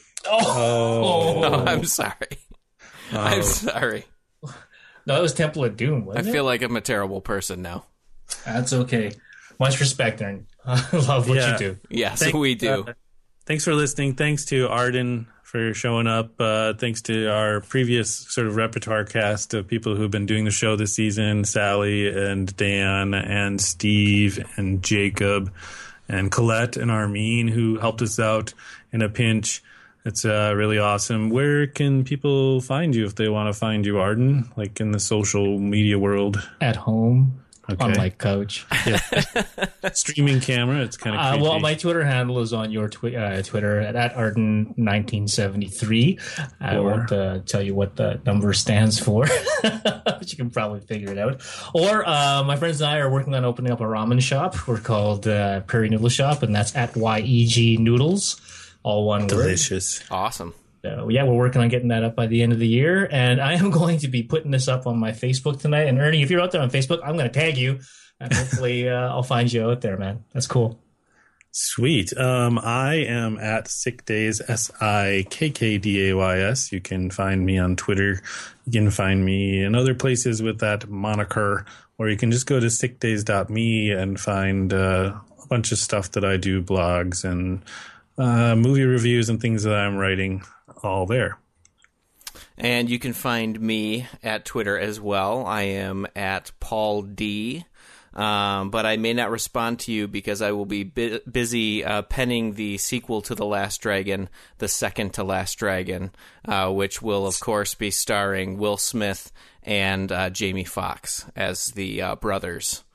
Oh. No, I'm sorry. Oh. I'm sorry. No, that was Temple of Doom, I wasn't it? feel like I'm a terrible person now. That's okay. Much respect, Ernie. I love what Yeah. you do. Yes, Thank- we do. uh, thanks for listening. Thanks to Arden for showing up. Uh, thanks to our previous sort of repertoire cast of people who've been doing the show this season, Sally and Dan and Steve and Jacob and Colette and Armin, who helped us out in a pinch. It's uh, really awesome. Where can people find you if they want to find you, Arden? Like in the social media world? At home, Okay. on my couch. Streaming camera. It's kind of Uh, creepy. well, my Twitter handle is on your twi- uh, Twitter at, at Arden nineteen seventy-three. I Or- won't uh, tell you what the number stands for, but you can probably figure it out. Or uh, my friends and I are working on opening up a ramen shop. We're called uh, Prairie Noodle Shop, and that's at Y E G Noodles, all one word. Delicious. Awesome. So, yeah, we're working on getting that up by the end of the year. And I am going to be putting this up on my Facebook tonight. And Ernie, if you're out there on Facebook, I'm going to tag you. And hopefully uh, I'll find you out there, man. That's cool. Sweet. Um, I am at Sick Days, S I K K D A Y S. You can find me on Twitter. You can find me in other places with that moniker. Or you can just go to sick days dot me and find uh, a bunch of stuff that I do, blogs and uh, movie reviews and things that I'm writing, all there. And you can find me at Twitter as well. I am at Paul D. Um, but I may not respond to you because I will be bu- busy uh, penning the sequel to The Last Dragon, The Second to Last Dragon, uh, which will, of course, be starring Will Smith and uh, Jamie Foxx as the uh, brothers.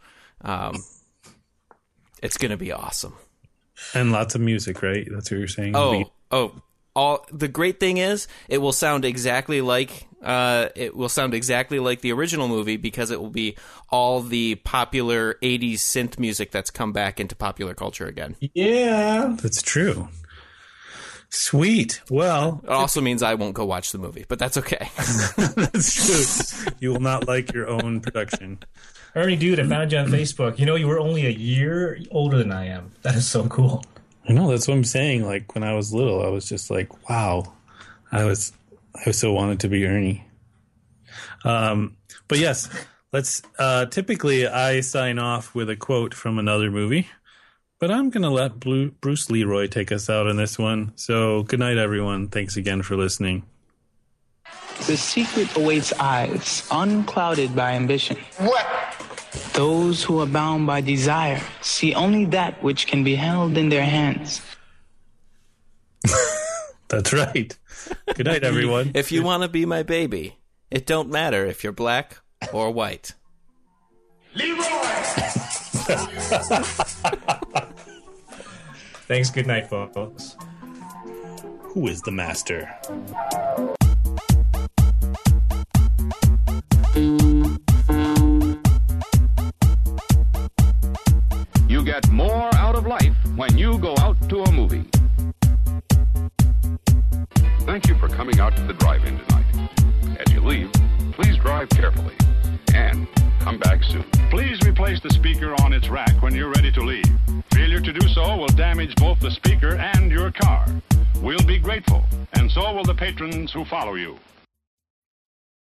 Um, it's going to be awesome. And lots of music, right? That's what you're saying. Oh, oh. All the great thing is, it will sound exactly like uh, it will sound exactly like the original movie because it will be all the popular eighties synth music that's come back into popular culture again. Yeah, that's true. Sweet. Well, it also means I won't go watch the movie, but that's okay. That's true. You will not like your own production. Ernie, dude, I found you on Facebook. You know, you were only a year older than I am. That is so cool. I know, that's what I'm saying. Like, when I was little, I was just like, wow. I was, I so wanted to be Ernie. Um, but yes, let's, uh, typically I sign off with a quote from another movie, but I'm going to let Blue, Bruce Leroy take us out on this one. So good night, everyone. Thanks again for listening. The secret awaits eyes unclouded by ambition. What? Those who are bound by desire see only that which can be held in their hands. That's right. Good night, everyone. If you want to be my baby, it don't matter if you're black or white. Leroy! Thanks. Good night, folks. Who is the master? You get more out of life when you go out to a movie. Thank you for coming out to the drive-in tonight. As you leave, please drive carefully and come back soon. Please replace the speaker on its rack when you're ready to leave. Failure to do so will damage both the speaker and your car. We'll be grateful, and so will the patrons who follow you.